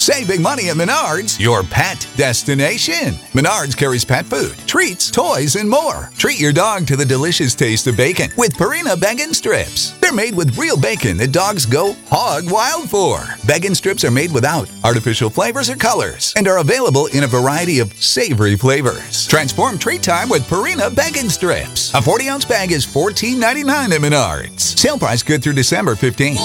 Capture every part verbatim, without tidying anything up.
Save big money at Menards, your pet destination. Menards carries pet food, treats, toys, and more. Treat your dog to the delicious taste of bacon with Purina Bacon Strips. They're made with real bacon that dogs go hog wild for. Bacon strips are made without artificial flavors or colors and are available in a variety of savory flavors. Transform treat time with Purina Bacon Strips. A forty ounce bag is fourteen ninety-nine at Menards. Sale price good through December fifteenth.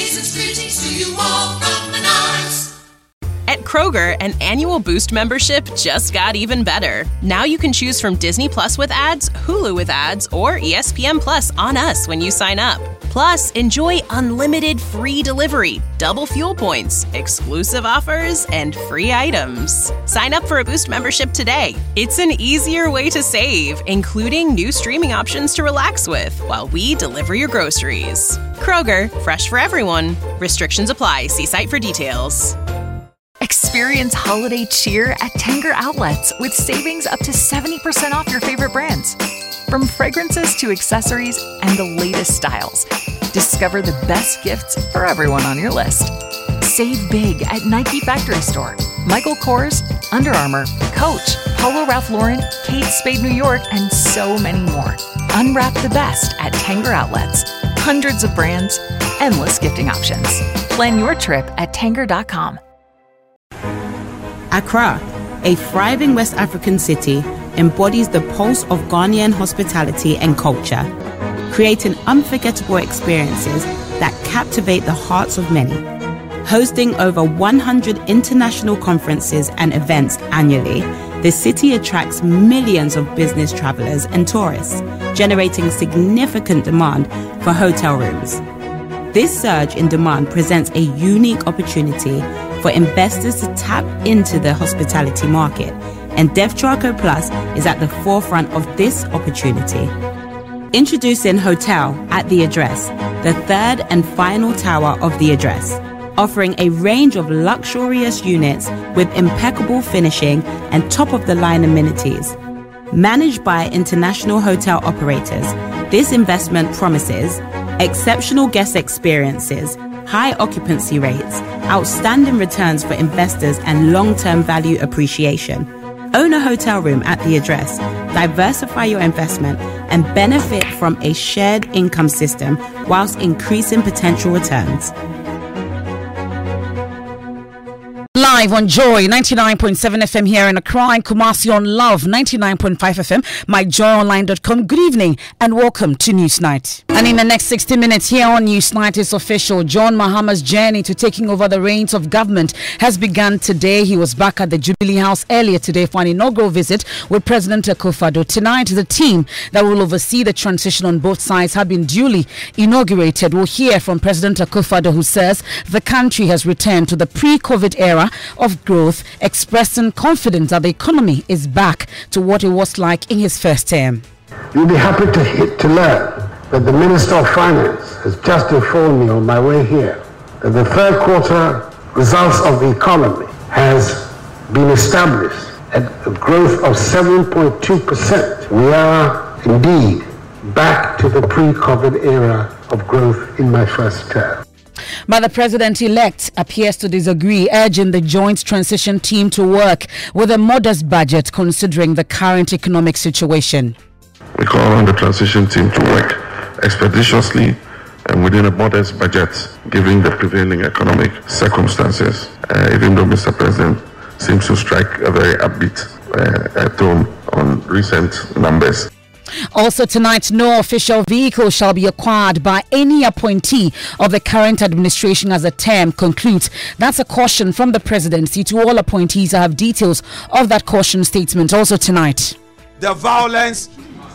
At Kroger, an annual Boost membership just got even better. Now you can choose from Disney Plus with ads, Hulu with ads, or E S P N Plus on us when you sign up. Plus, enjoy unlimited free delivery, double fuel points, exclusive offers, and free items. Sign up for a Boost membership today. It's an easier way to save, including new streaming options to relax with while we deliver your groceries. Kroger, fresh for everyone. Restrictions apply. See site for details. Experience holiday cheer at Tanger Outlets with savings up to seventy percent off your favorite brands. From fragrances to accessories and the latest styles, discover the best gifts for everyone on your list. Save big at Nike Factory Store, Michael Kors, Under Armour, Coach, Polo Ralph Lauren, Kate Spade New York, and so many more. Unwrap the best at Tanger Outlets. Hundreds of brands, endless gifting options. Plan your trip at tanger dot com. Accra, a thriving West African city, embodies the pulse of Ghanaian hospitality and culture, creating unforgettable experiences that captivate the hearts of many. Hosting over one hundred international conferences and events annually, the city attracts millions of business travelers and tourists, generating significant demand for hotel rooms. This surge in demand presents a unique opportunity for investors to tap into the hospitality market, and DevTraco Plus is at the forefront of this opportunity. Introducing Hotel at the Address, the third and final tower of the Address, offering a range of luxurious units with impeccable finishing and top-of-the-line amenities. Managed by international hotel operators, this investment promises exceptional guest experiences, high occupancy rates, outstanding returns for investors, and long-term value appreciation. Own a hotel room at the Address, diversify your investment, and benefit from a shared income system whilst increasing potential returns. Live on Joy ninety-nine point seven F M here in Accra, and Kumasi on Love ninety-nine point five F M, my joy online dot com. Good evening and welcome to Newsnight. And in the next sixty minutes here on Newsnight, it's official. John Mahama's journey to taking over the reins of government has begun today. He was back at the Jubilee House earlier today for an inaugural visit with President Akufo-Addo. Tonight, the team that will oversee the transition on both sides have been duly inaugurated. We'll hear from President Akufo-Addo, who says the country has returned to the pre-COVID era of growth, expressing confidence that the economy is back to what it was like in his first term. You'll be happy to, hit, to learn that the Minister of Finance has just informed me on my way here that the third quarter results of the economy has been established at a growth of seven point two percent. We are indeed back to the pre-COVID era of growth in my first term. But the president-elect appears to disagree, urging the joint transition team to work with a modest budget considering the current economic situation. We call on the transition team to work expeditiously and within a modest budget, given the prevailing economic circumstances, uh, even though Mister President seems to strike a very upbeat uh, tone on recent numbers. Also tonight, no official vehicle shall be acquired by any appointee of the current administration as the term concludes. That's a caution from the presidency to all appointees. I have details of that caution statement also tonight. The violence,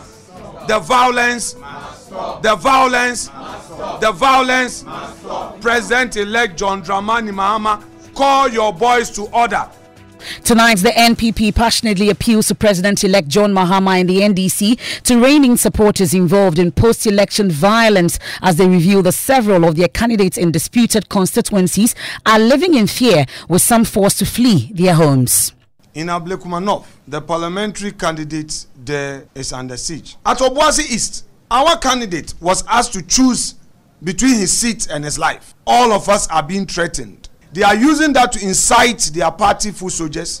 the violence, the violence, the violence. President-elect John Dramani Mahama, call your boys to order. Tonight, the N P P passionately appeals to President-elect John Mahama and the N D C to rein in supporters involved in post-election violence as they reveal that several of their candidates in disputed constituencies are living in fear, with some forced to flee their homes. In Ablekumanov, the parliamentary candidate there is under siege. At Obuasi East, our candidate was asked to choose between his seat and his life. All of us are being threatened. They are using that to incite their party foot soldiers.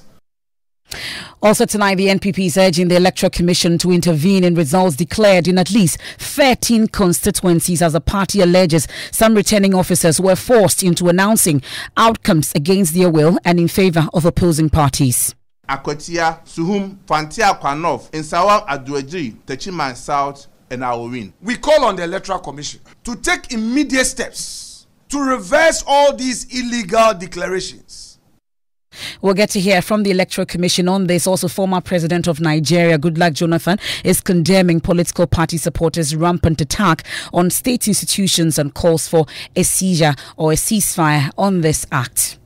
Also tonight, the N P P is urging the Electoral Commission to intervene in results declared in at least thirteen constituencies, as the party alleges some returning officers were forced into announcing outcomes against their will and in favour of opposing parties. Akwatia, Suhum, Fantia Kwanov, Insawa Aduaji, Techiman South, and Awin. We call on the Electoral Commission to take immediate steps to reverse all these illegal declarations. We'll get to hear from the Electoral Commission on this. Also, former President of Nigeria, Goodluck Jonathan, is condemning political party supporters' rampant attack on state institutions and calls for a seizure or a ceasefire on this act.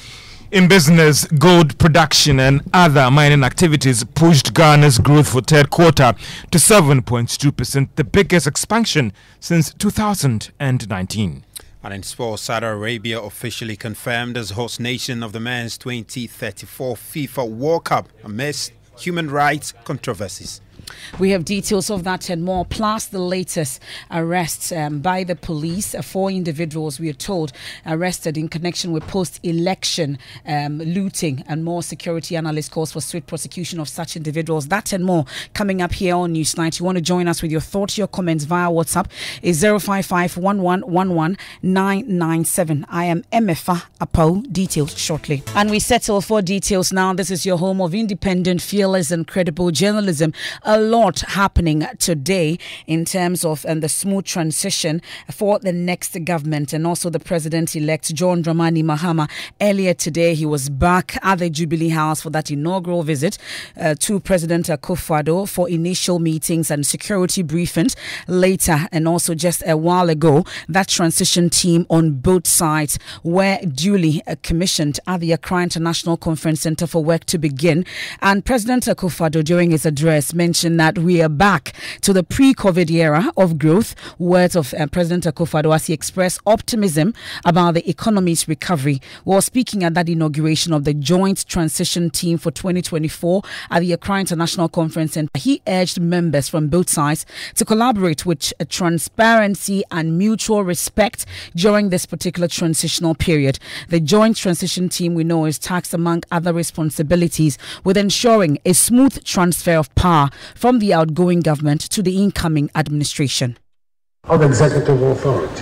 In business, gold production and other mining activities pushed Ghana's growth for third quarter to seven point two percent, the biggest expansion since two thousand nineteen. And in sports, Saudi Arabia officially confirmed as host nation of the men's twenty thirty-four FIFA World Cup amidst human rights controversies. We have details of that and more, plus the latest arrests um, by the police. Uh, four individuals, we are told, arrested in connection with post-election um, looting, and more. Security analyst calls for swift prosecution of such individuals. That and more coming up here on Newsnight. You want to join us with your thoughts, your comments via WhatsApp is zero five five one one one one nine nine seven. I am Emefa Apo. Details shortly. And we settle for details now. This is your home of independent, fearless and credible journalism. A lot happening today in terms of um, the smooth transition for the next government, and also the president-elect John Dramani Mahama. Earlier today, he was back at the Jubilee House for that inaugural visit uh, to President Akufo-Addo for initial meetings and security briefings. Later, and also just a while ago, that transition team on both sides were duly uh, commissioned at the Accra International Conference Center for work to begin. And President Akufo-Addo, during his address, mentioned that we are back to the pre-COVID era of growth. Words of uh, President Akufo-Addo as he expressed optimism about the economy's recovery. While speaking at that inauguration of the Joint Transition Team for twenty twenty-four at the Accra International Conference Center, he urged members from both sides to collaborate with uh, transparency and mutual respect during this particular transitional period. The Joint Transition Team, we know, is tasked, among other responsibilities, with ensuring a smooth transfer of power from the outgoing government to the incoming administration. Of executive authority,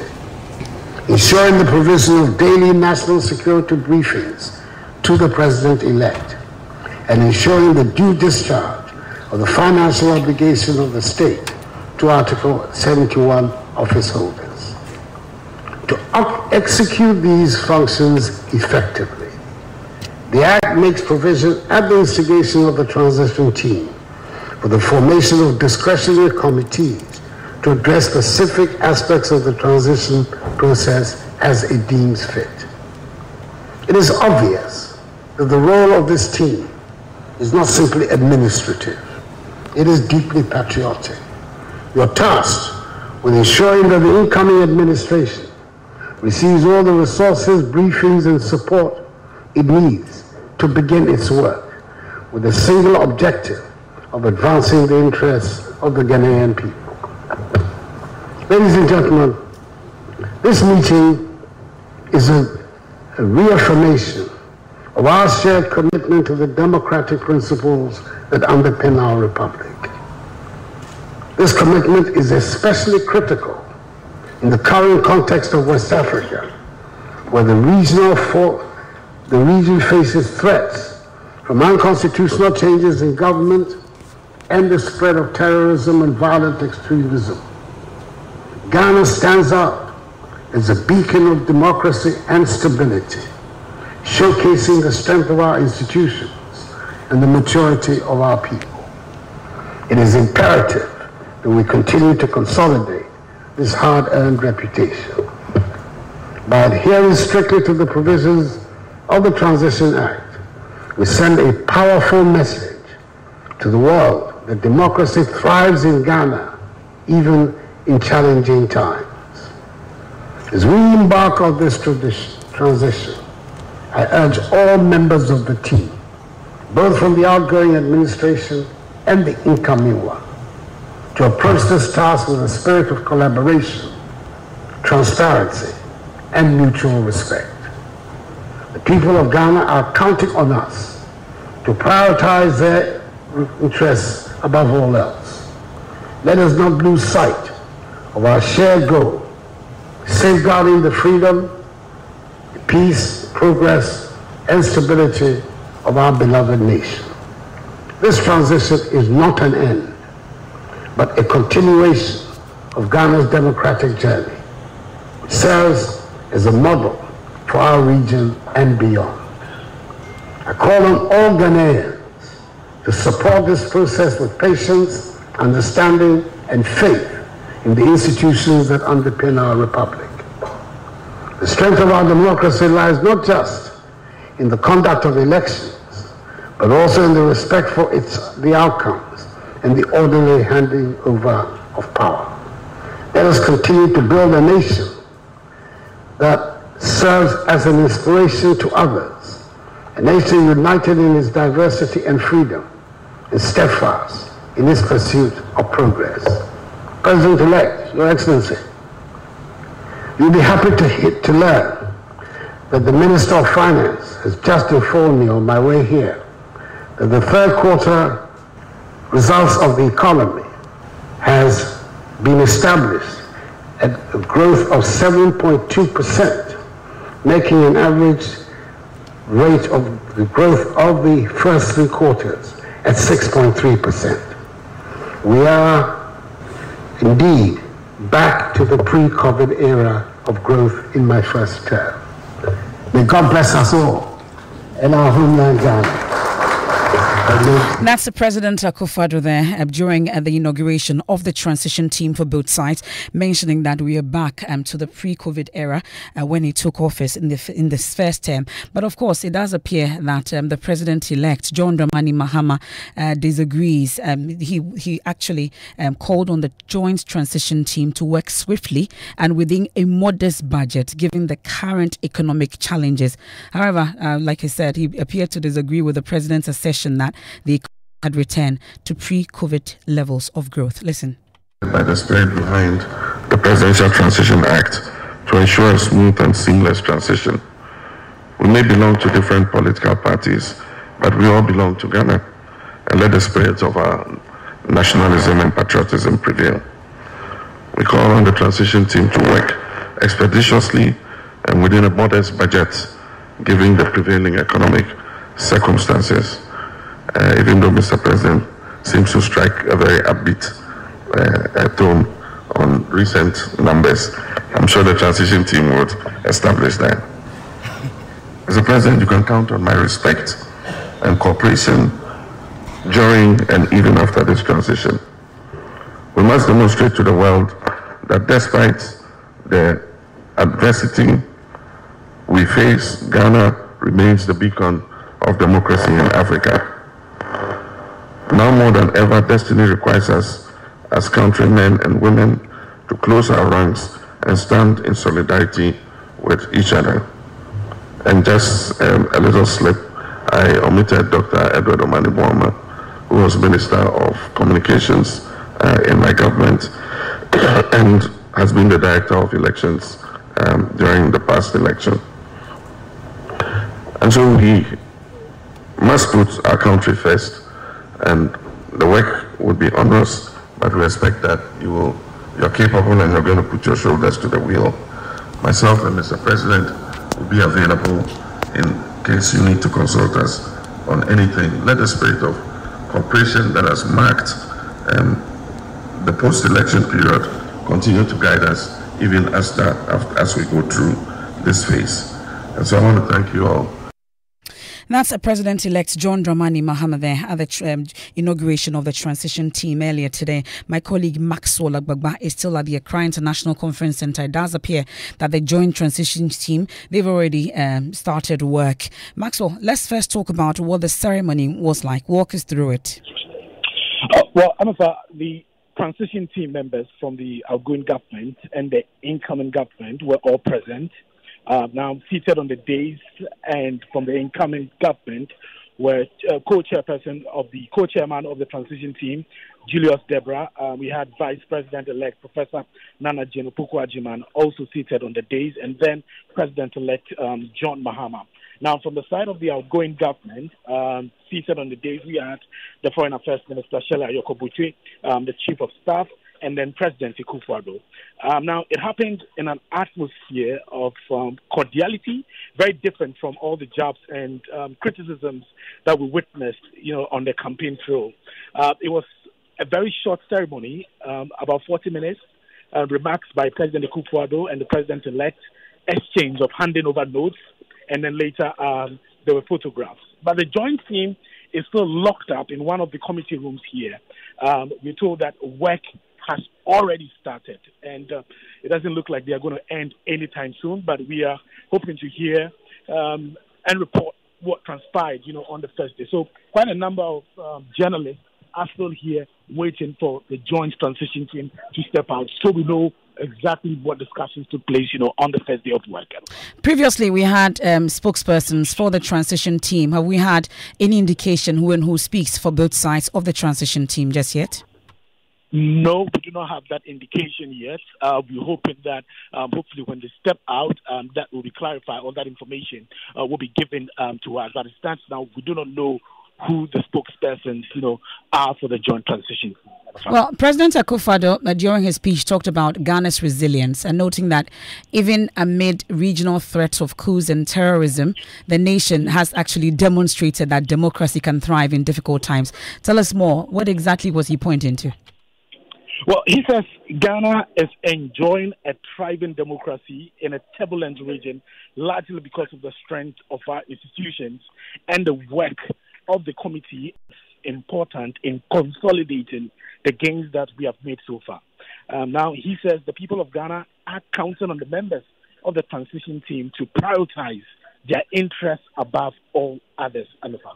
ensuring the provision of daily national security briefings to the president-elect, and ensuring the due discharge of the financial obligation of the state to Article seventy-one office holders. To execute these functions effectively, the Act makes provision at the instigation of the transition team for the formation of discretionary committees to address specific aspects of the transition process as it deems fit. It is obvious that the role of this team is not simply administrative. It is deeply patriotic. You are tasked with ensuring that the incoming administration receives all the resources, briefings, and support it needs to begin its work with a single objective of advancing the interests of the Ghanaian people. Ladies and gentlemen, this meeting is a, a reaffirmation of our shared commitment to the democratic principles that underpin our republic. This commitment is especially critical in the current context of West Africa, where the regional for, the region faces threats from unconstitutional changes in government and the spread of terrorism and violent extremism. Ghana stands out as a beacon of democracy and stability, showcasing the strength of our institutions and the maturity of our people. It is imperative that we continue to consolidate this hard-earned reputation. By adhering strictly to the provisions of the Transition Act, we send a powerful message to the world that democracy thrives in Ghana, even in challenging times. As we embark on this transition, I urge all members of the team, both from the outgoing administration and the incoming one, to approach this task with a spirit of collaboration, transparency, and mutual respect. The people of Ghana are counting on us to prioritize their interests above all else. Let us not lose sight of our shared goal, safeguarding the freedom, peace, progress, and stability of our beloved nation. This transition is not an end, but a continuation of Ghana's democratic journey, which serves as a model for our region and beyond. I call on all Ghanaians to support this process with patience, understanding, and faith in the institutions that underpin our republic. The strength of our democracy lies not just in the conduct of elections, but also in the respect for its, the outcomes and the orderly handing over of power. Let us continue to build a nation that serves as an inspiration to others, a nation united in its diversity and freedom, and steadfast in its pursuit of progress. President-elect, Your Excellency, you'll be happy to, hit, to learn that the Minister of Finance has just informed me on my way here that the third quarter results of the economy has been established at a growth of seven point two percent, making an average rate of the growth of the first three quarters at six point three percent. We are indeed back to the pre-COVID era of growth in my first term. May God bless us all and our homeland Ghana. That's the President Akufo-Addo there uh, during uh, the inauguration of the transition team for both sides, mentioning that we are back um, to the pre-COVID era uh, when he took office in the in this first term. But of course, it does appear that um, the President-elect, John Dramani Mahama, uh, disagrees. Um, he he actually um, called on the joint transition team to work swiftly and within a modest budget, given the current economic challenges. However, uh, like I said, he appeared to disagree with the President's assertion that the economy had returned to pre-COVID levels of growth. Listen. By the spirit behind the Presidential Transition Act to ensure a smooth and seamless transition. We may belong to different political parties, but we all belong to Ghana, and let the spirit of our nationalism and patriotism prevail. We call on the transition team to work expeditiously and within a modest budget, given the prevailing economic circumstances. Uh, even though Mister President seems to strike a very upbeat uh, tone on recent numbers, I'm sure the transition team would establish that. Mister President, you can count on my respect and cooperation during and even after this transition. We must demonstrate to the world that despite the adversity we face, Ghana remains the beacon of democracy in Africa. Now more than ever, destiny requires us as countrymen and women to close our ranks and stand in solidarity with each other. And just um, a little slip, I omitted Doctor Edward Omani-Boamah, who was Minister of Communications uh, in my government and has been the Director of Elections um, during the past election. And so we must put our country first, and the work would be onerous, but we expect that you will, you're capable and you're going to put your shoulders to the wheel. Myself and Mister President will be available in case you need to consult us on anything. Let the spirit of cooperation that has marked um, the post-election period continue to guide us even as, that, as we go through this phase. And so I want to thank you all. That's a President-elect John Dramani Mahama there at the um, inauguration of the transition team earlier today. My colleague Maxwell Agbagba is still at the Accra International Conference Centre. It does appear that the joint transition team, they've already um, started work. Maxwell, let's first talk about what the ceremony was like. Walk us through it. Uh, well, Amafa, the transition team members from the outgoing government and the incoming government were all present. Uh, now seated on the dais, and from the incoming government were uh, co-chairperson of the co-chairman of the transition team, Julius Deborah. Uh, we had Vice President-elect Professor Nana Jane Opoku-Agyeman also seated on the dais, and then President-elect um, John Mahama. Now, from the side of the outgoing government, um, seated on the days, we had the Foreign Affairs Minister, Shella Ayoko-Botwe, um, the Chief of Staff, and then President Akufo-Addo. Um, now, it happened in an atmosphere of um, cordiality, very different from all the jabs and um, criticisms that we witnessed, you know, on the campaign trail. Uh, it was a very short ceremony, um, about forty minutes, uh, remarks by President Akufo-Addo and the President-elect, exchange of handing over notes, and then later um, there were photographs. But the joint team is still locked up in one of the committee rooms here. Um, we're told that work has already started, and uh, it doesn't look like they are going to end anytime soon, but we are hoping to hear um, and report what transpired, you know, on the first day. So quite a number of um, journalists are still here waiting for the joint transition team to step out, so we know exactly what discussions took place, you know, on the first day of work. Previously, we had um, spokespersons for the transition team. Have we had any indication who and who speaks for both sides of the transition team just yet? No, we do not have that indication yet. Uh, we're hoping that um, hopefully when they step out, um, that will be clarified, all that information uh, will be given um, to us. As it stands now, we do not know who the spokespersons, you know, are for the joint transition. Well, President Akufo-Addo, uh, during his speech, talked about Ghana's resilience and noting that even amid regional threats of coups and terrorism, the nation has actually demonstrated that democracy can thrive in difficult times. Tell us more. What exactly was he pointing to? Well, he says Ghana is enjoying a thriving democracy in a turbulent region, largely because of the strength of our institutions, and the work of the committee is important in consolidating the gains that we have made so far. Um, now, he says the people of Ghana are counting on the members of the transition team to prioritize their interests above all others.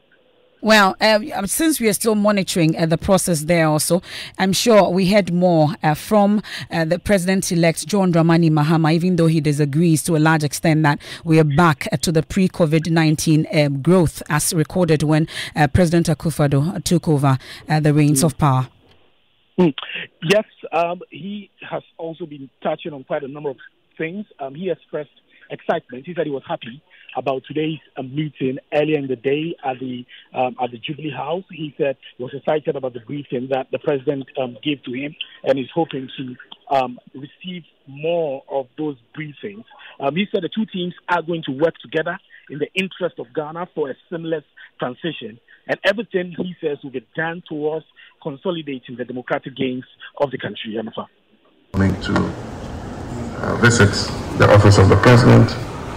Well, uh, since we are still monitoring uh, the process there also, I'm sure we heard more uh, from uh, the President-elect John Dramani Mahama, even though he disagrees to a large extent that we are back uh, to the pre-COVID nineteen uh, growth as recorded when uh, President Akufo-Addo took over uh, the reins mm. of power. Mm. Yes, um, he has also been touching on quite a number of things. Um, he expressed excitement. He said he was happy about today's uh, meeting earlier in the day at the um, at the Jubilee House. He said he was excited about the briefing that the president um, gave to him, and is hoping to um, receive more of those briefings. Um, he said the two teams are going to work together in the interest of Ghana for a seamless transition, and everything, he says, will be done towards consolidating the democratic gains of the country. Coming to uh, visit the office of the president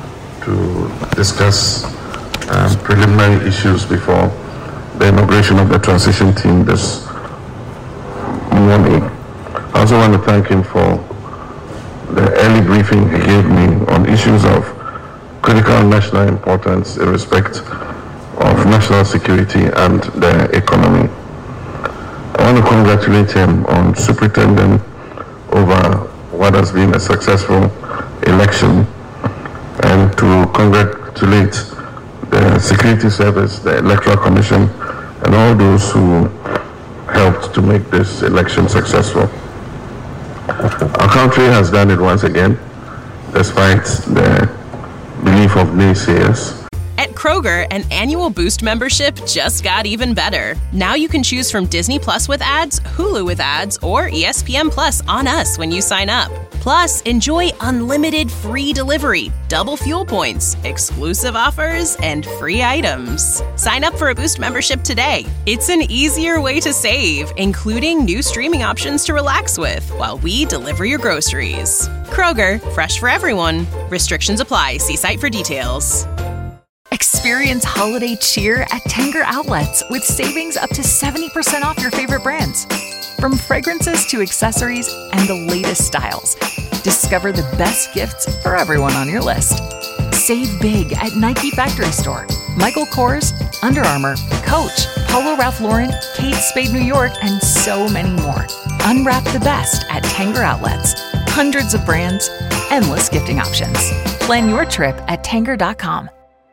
to discuss um, preliminary issues before the inauguration of the transition team this morning. I also want to thank him for the early briefing he gave me on issues of critical national importance in respect of national security and the economy. I want to congratulate him on superintending over what has been a successful election, and to congratulate the Security Service, the Electoral Commission, and all those who helped to make this election successful. Our country has done it once again, despite the belief of naysayers. At Kroger, an annual Boost membership just got even better. Now you can choose from Disney Plus with ads, Hulu with ads, or E S P N Plus on us when you sign up. Plus, enjoy unlimited free delivery, double fuel points, exclusive offers, and free items. Sign up for a Boost membership today. It's an easier way to save, including new streaming options to relax with while we deliver your groceries. Kroger, fresh for everyone. Restrictions apply. See site for details. Experience holiday cheer at Tanger Outlets with savings up to seventy percent off your favorite brands. From fragrances to accessories and the latest styles, discover the best gifts for everyone on your list. Save big at Nike Factory Store, Michael Kors, Under Armour, Coach, Polo Ralph Lauren, Kate Spade New York, and so many more. Unwrap the best at Tanger Outlets. Hundreds of brands, endless gifting options. Plan your trip at tanger dot com.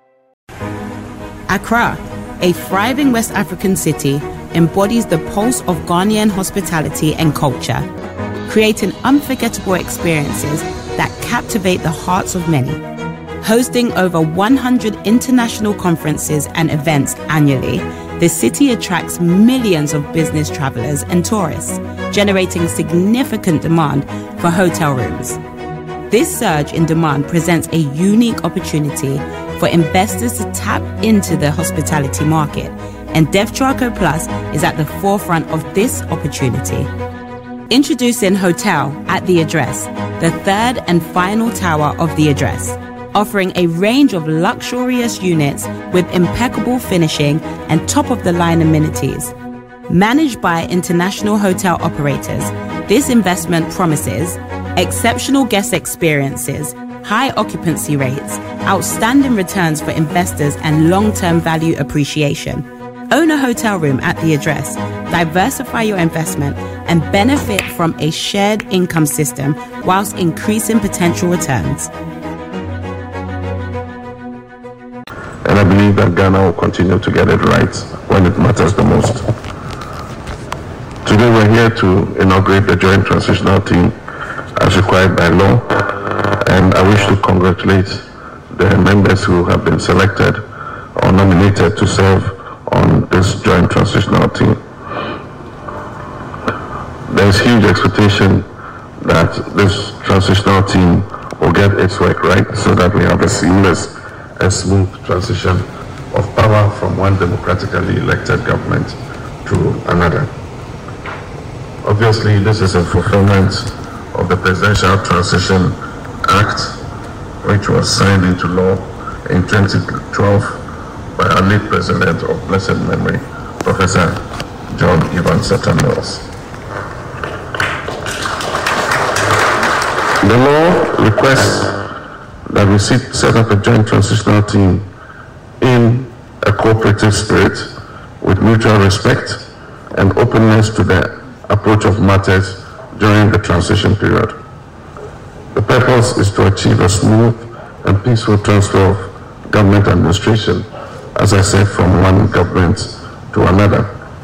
Accra, a thriving West African city, embodies the pulse of Ghanaian hospitality and culture, creating unforgettable experiences that captivate the hearts of many. Hosting over one hundred international conferences and events annually, the city attracts millions of business travelers and tourists, generating significant demand for hotel rooms. This surge in demand presents a unique opportunity for investors to tap into the hospitality market, and DevTraco Plus is at the forefront of this opportunity. Introducing Hotel at the Address, the third and final tower of the Address, offering a range of luxurious units with impeccable finishing and top-of-the-line amenities. Managed by international hotel operators, this investment promises exceptional guest experiences, high occupancy rates, outstanding returns for investors, and long-term value appreciation. Own a hotel room at the Address, diversify your investment, and benefit from a shared income system whilst increasing potential returns. And I believe that Ghana will continue to get it right when it matters the most. Today we're here to inaugurate the Joint Transitional Team as required by law, and I wish to congratulate the members who have been selected or nominated to serve on this Joint Transitional Team. There is huge expectation that this transitional team will get its work right so that we have a seamless and smooth transition of power from one democratically elected government to another. Obviously, this is a fulfillment of the Presidential Transition Act, which was signed into law in twenty twelve by our late President of blessed memory, Professor John Evans Atta Mills. The law requests that we set up a joint transitional team in a cooperative spirit with mutual respect and openness to the approach of matters during the transition period. The purpose is to achieve a smooth and peaceful transfer of government administration, as I said, from one government to another.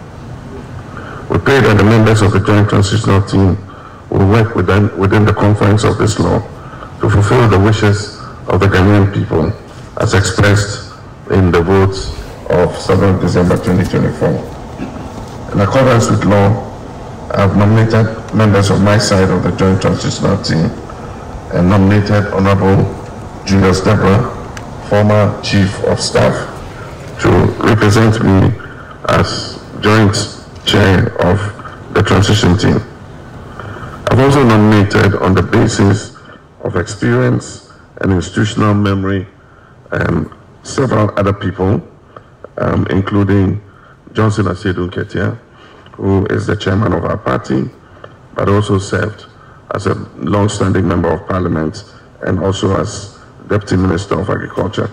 We pray that the members of the Joint Transitional Team will work within, within the confines of this law to fulfill the wishes of the Ghanaian people as expressed in the votes of seventh of December twenty twenty-four. In accordance with law, I have nominated members of my side of the Joint Transitional Team and nominated Honorable Julius Deborah, former Chief of Staff, to represent me as Joint Chair of the Transition Team. I've also nominated on the basis of experience and institutional memory and several other people, um, including Johnson Asiedu Nketia, who is the chairman of our party, but also served as a long-standing member of parliament and also as Deputy Minister of Agriculture.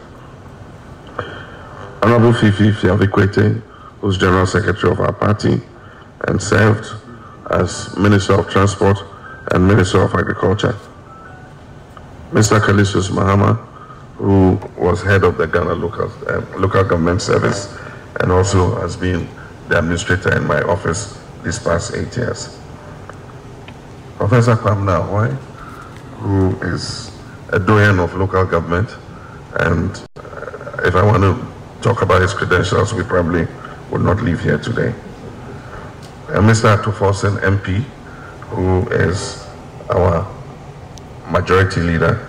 Honorable Fifi Fiavikwete, who's General Secretary of our party and served as Minister of Transport and Minister of Agriculture. Mister Callistus Mahama, who was head of the Ghana Local, uh, Local Government Service and also has been the administrator in my office these past eight years. Professor Kwamna Ahoy, who is a doyen of local government, and uh, if I want to talk about his credentials, we probably would not leave here today. And Mister Atufosen M P, who is our majority leader.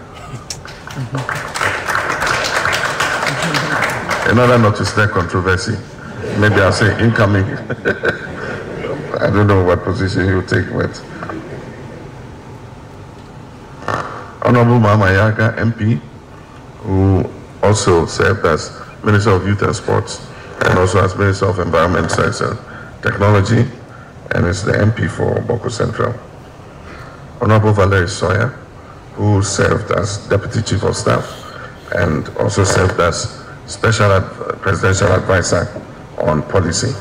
In order not to stir controversy, maybe I'll say incoming. I don't know what position you take, but Honorable Mama Yaga M P, who also served as Minister of Youth and Sports and also as Minister of Environment, Science and Technology, and is the M P for Boko Central. Honorable Valerie Sawyer, who served as Deputy Chief of Staff and also served as Special Ad- Presidential Advisor on Policy.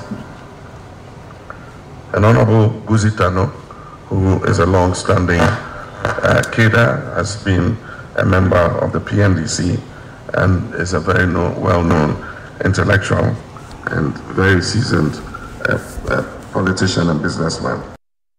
And Honorable Guzi Tano, who is a long-standing uh, cadre, has been a member of the P N D C and is a very know, well-known intellectual and very seasoned uh, uh, politician and businessman.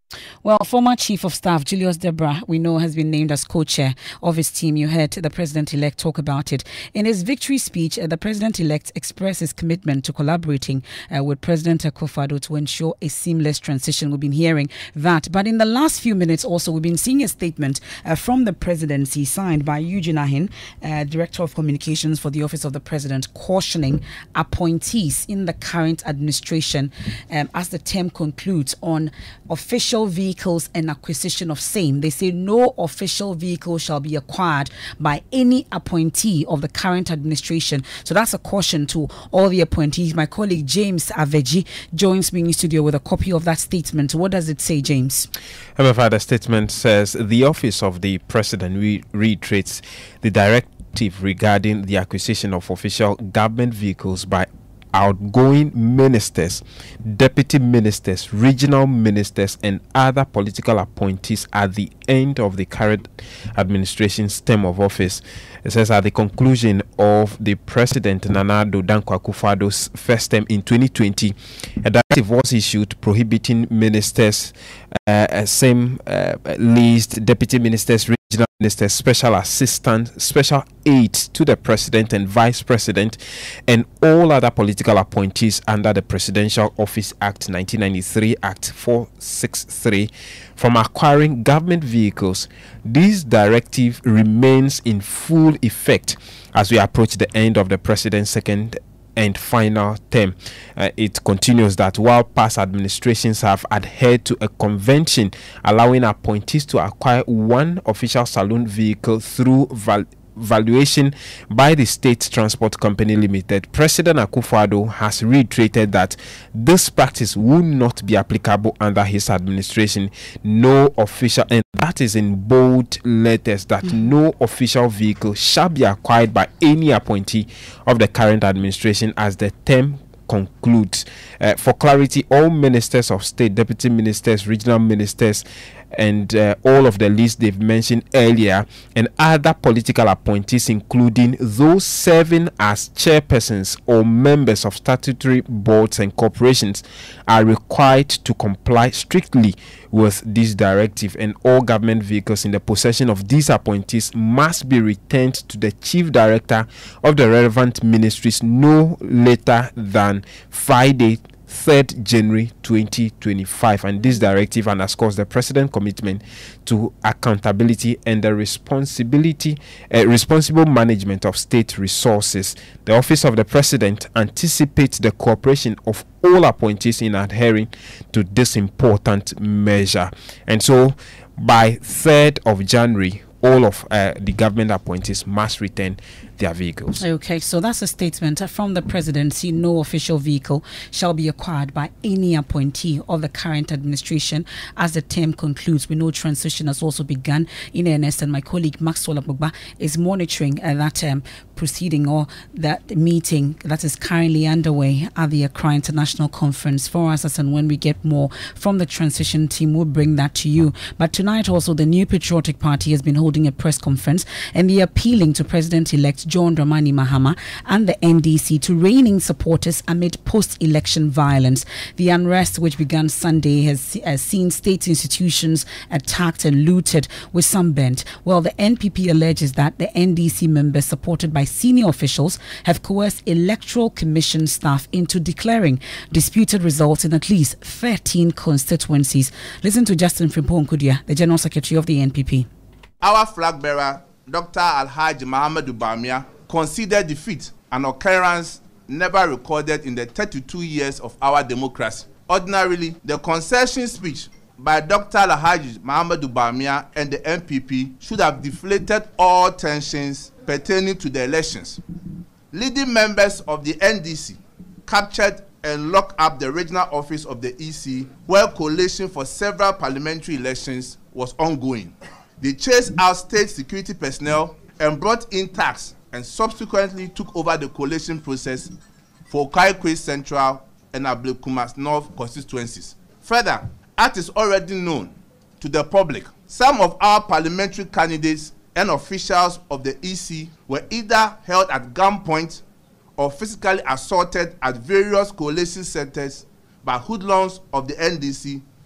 Well, former Chief of Staff Julius Deborah, we know, has been named as co-chair of his team. You heard the President-elect talk about it. In his victory speech, uh, the President-elect expressed his commitment to collaborating uh, with President Akufo-Addo to ensure a seamless transition. We've been hearing that. But in the last few minutes also, we've been seeing a statement uh, from the presidency signed by Eugene Ahin, uh, Director of Communications for the Office of the President, cautioning appointees in the current administration um, as the term concludes on official vehicles and acquisition of same. They say no official vehicle shall be acquired by any appointee of the current administration. So that's a caution to all the appointees. My colleague James Aveji joins me in the studio with a copy of that statement. What does it say, James? However, the statement says the Office of the President re- reiterates the directive regarding the acquisition of official government vehicles by outgoing ministers, deputy ministers, regional ministers, and other political appointees at the end of the current administration's term of office. It says at the conclusion of the President Nana Addo Dankwa Akufo-Addo's first term in twenty twenty, a directive was issued prohibiting ministers, uh, same uh, list, deputy ministers, regional ministers, special assistants, special aides to the president and vice president, and all other political appointees under the Presidential Office Act nineteen ninety-three, Act four sixty-three, from acquiring government vehicles. This directive remains in full effect as we approach the end of the president's second and final term. Uh, it continues that while past administrations have adhered to a convention allowing appointees to acquire one official saloon vehicle through val- valuation by the State Transport Company Limited, President Akufo-Addo has reiterated that this practice will not be applicable under his administration. No official, and that is in bold letters, that mm-hmm. no official vehicle shall be acquired by any appointee of the current administration as the term concludes. Uh, for clarity, all ministers of state, deputy ministers, regional ministers, and uh, all of the lists they've mentioned earlier, and other political appointees, including those serving as chairpersons or members of statutory boards and corporations, are required to comply strictly with this directive, and all government vehicles in the possession of these appointees must be returned to the chief director of the relevant ministries no later than Friday, third January twenty twenty-five. And this directive underscores the President's commitment to accountability and the responsibility uh, responsible management of state resources. The Office of the President anticipates the cooperation of all appointees in adhering to this important measure. And so by third of January, all of uh, the government appointees must return their vehicles. Okay, so that's a statement from the presidency. No official vehicle shall be acquired by any appointee of the current administration as the term concludes. We know transition has also begun in earnest, and my colleague Maxwell Abugba is monitoring uh, that um, proceeding or that meeting that is currently underway at the Accra International Conference. For us, as and when we get more from the transition team, we'll bring that to you. But tonight also, the New Patriotic Party has been holding a press conference, and they're appealing to President-elect John Dramani Mahama and the N D C to rein in supporters amid post-election violence. The unrest, which began Sunday, has, has seen state institutions attacked and looted, with some bent. Well, the N P P alleges that the N D C members, supported by senior officials, have coerced Electoral Commission staff into declaring disputed results in at least thirteen constituencies. Listen to Justin Frimpong-Kudia, the General Secretary of the N P P. Our flag bearer, Doctor Alhaji Muhammadu Bawumia, conceded defeat, an occurrence never recorded in the thirty-two years of our democracy. Ordinarily, the concession speech by Doctor Alhaji Muhammadu Bawumia and the N P P should have deflated all tensions pertaining to the elections. Leading members of the N D C captured and locked up the regional office of the E C, where coalition for several parliamentary elections was ongoing. They chased out state security personnel and brought in tax, and subsequently took over the coalition process for Kaikwe Central and Ablekumas North constituencies. Further, as is already known to the public, some of our parliamentary candidates and officials of the E C were either held at gunpoint or physically assaulted at various coalition centers by hoodlums of the N D C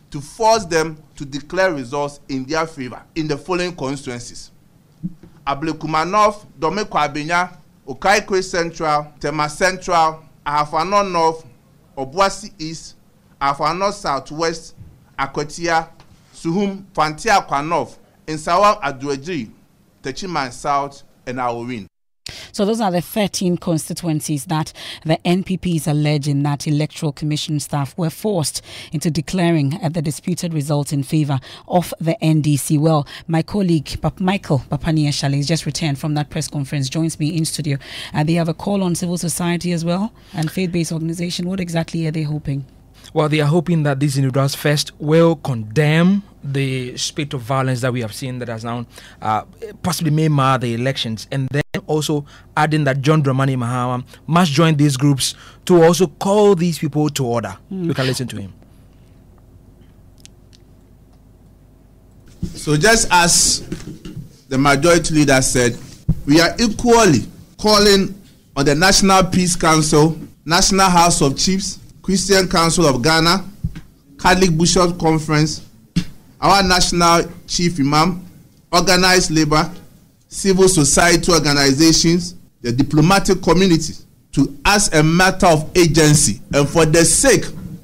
to force them to declare results in their favor in the following constituencies: Ablekuma North, Domeko Abenya, Okaikwe Central, Tema Central, Ahafano North, Obuasi East, Ahafano Southwest, Akwatia, Suhum, Fantiakwa North, Nsawa Aduaji, Techiman South, and Awowin. So those are the thirteen constituencies that the N P P is alleging that Electoral Commission staff were forced into declaring uh, the disputed results in favour of the N D C. Well, my colleague Pap- Michael Papaniashale has just returned from that press conference, joins me in studio. Uh, they have a call on civil society as well and faith-based organisation. What exactly are they hoping? Well, they are hoping that these individuals first will condemn the spate of violence that we have seen that has now uh, possibly may mar the elections, and then also adding that John Dramani Mahama must join these groups to also call these people to order. Mm. We can listen to him. So just as the majority leader said, we are equally calling on the National Peace Council, National House of Chiefs, Christian Council of Ghana, Catholic Bishops Conference, our National Chief Imam, organized labor, civil society organizations, the diplomatic community, to as a matter of agency and for the sake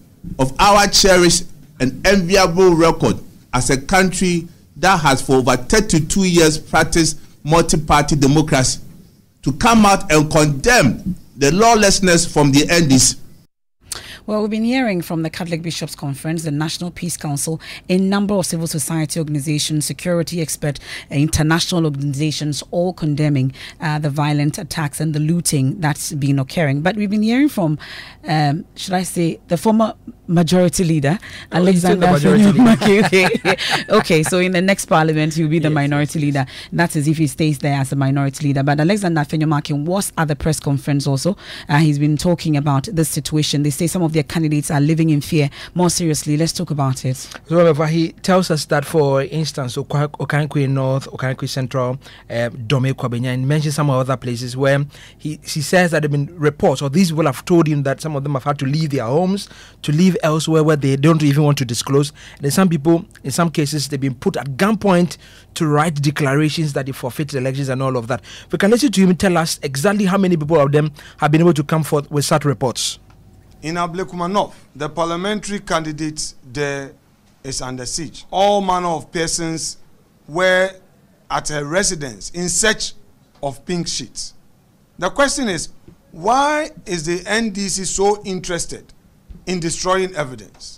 of our cherished and enviable record as a country that has for over thirty-two years practiced multi-party democracy, to come out and condemn the lawlessness from the N D C. Well, we've been hearing from the Catholic Bishops Conference, the National Peace Council, a number of civil society organizations, security experts, international organizations, all condemning uh, the violent attacks and the looting that's been occurring. But we've been hearing from, um, should I say, the former majority leader, oh, Alexander. Okay, okay. Okay, so in the next parliament, he'll be the yes, minority yes. leader. That's as if he stays there as a minority leader. But Alexander Afenyomarkin was at the press conference also. Uh, he's been talking about this situation. They say some of their candidates are living in fear. More seriously, let's talk about it. So, however, he tells us that, for instance, Okankwe North, Okankwe Central, uh, Domeko Abenya, and mentions some other places where he, he says that there have been reports, or these people have told him that some of them have had to leave their homes, to leave elsewhere where they don't even want to disclose. And then some people, in some cases, they've been put at gunpoint to write declarations that they forfeit the elections and all of that. We can listen to him tell us exactly how many people of them have been able to come forth with such reports. In Ablekuma North, the parliamentary candidate there is under siege. All manner of persons were at her residence in search of pink sheets. The question is, why is the N D C so interested in destroying evidence?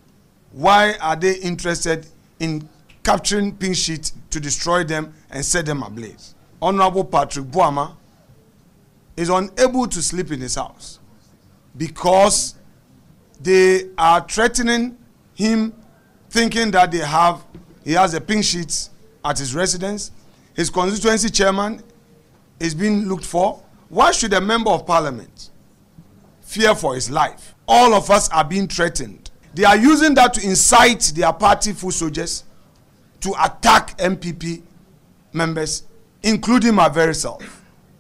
Why are they interested in capturing pink sheets to destroy them and set them ablaze? Honorable Patrick Boama is unable to sleep in his house because they are threatening him, thinking that they have he has a pink sheet at his residence. His constituency chairman is being looked for. Why should a member of parliament fear for his life? All of us are being threatened. They are using that to incite their party foot soldiers to attack M P P members, including my very self.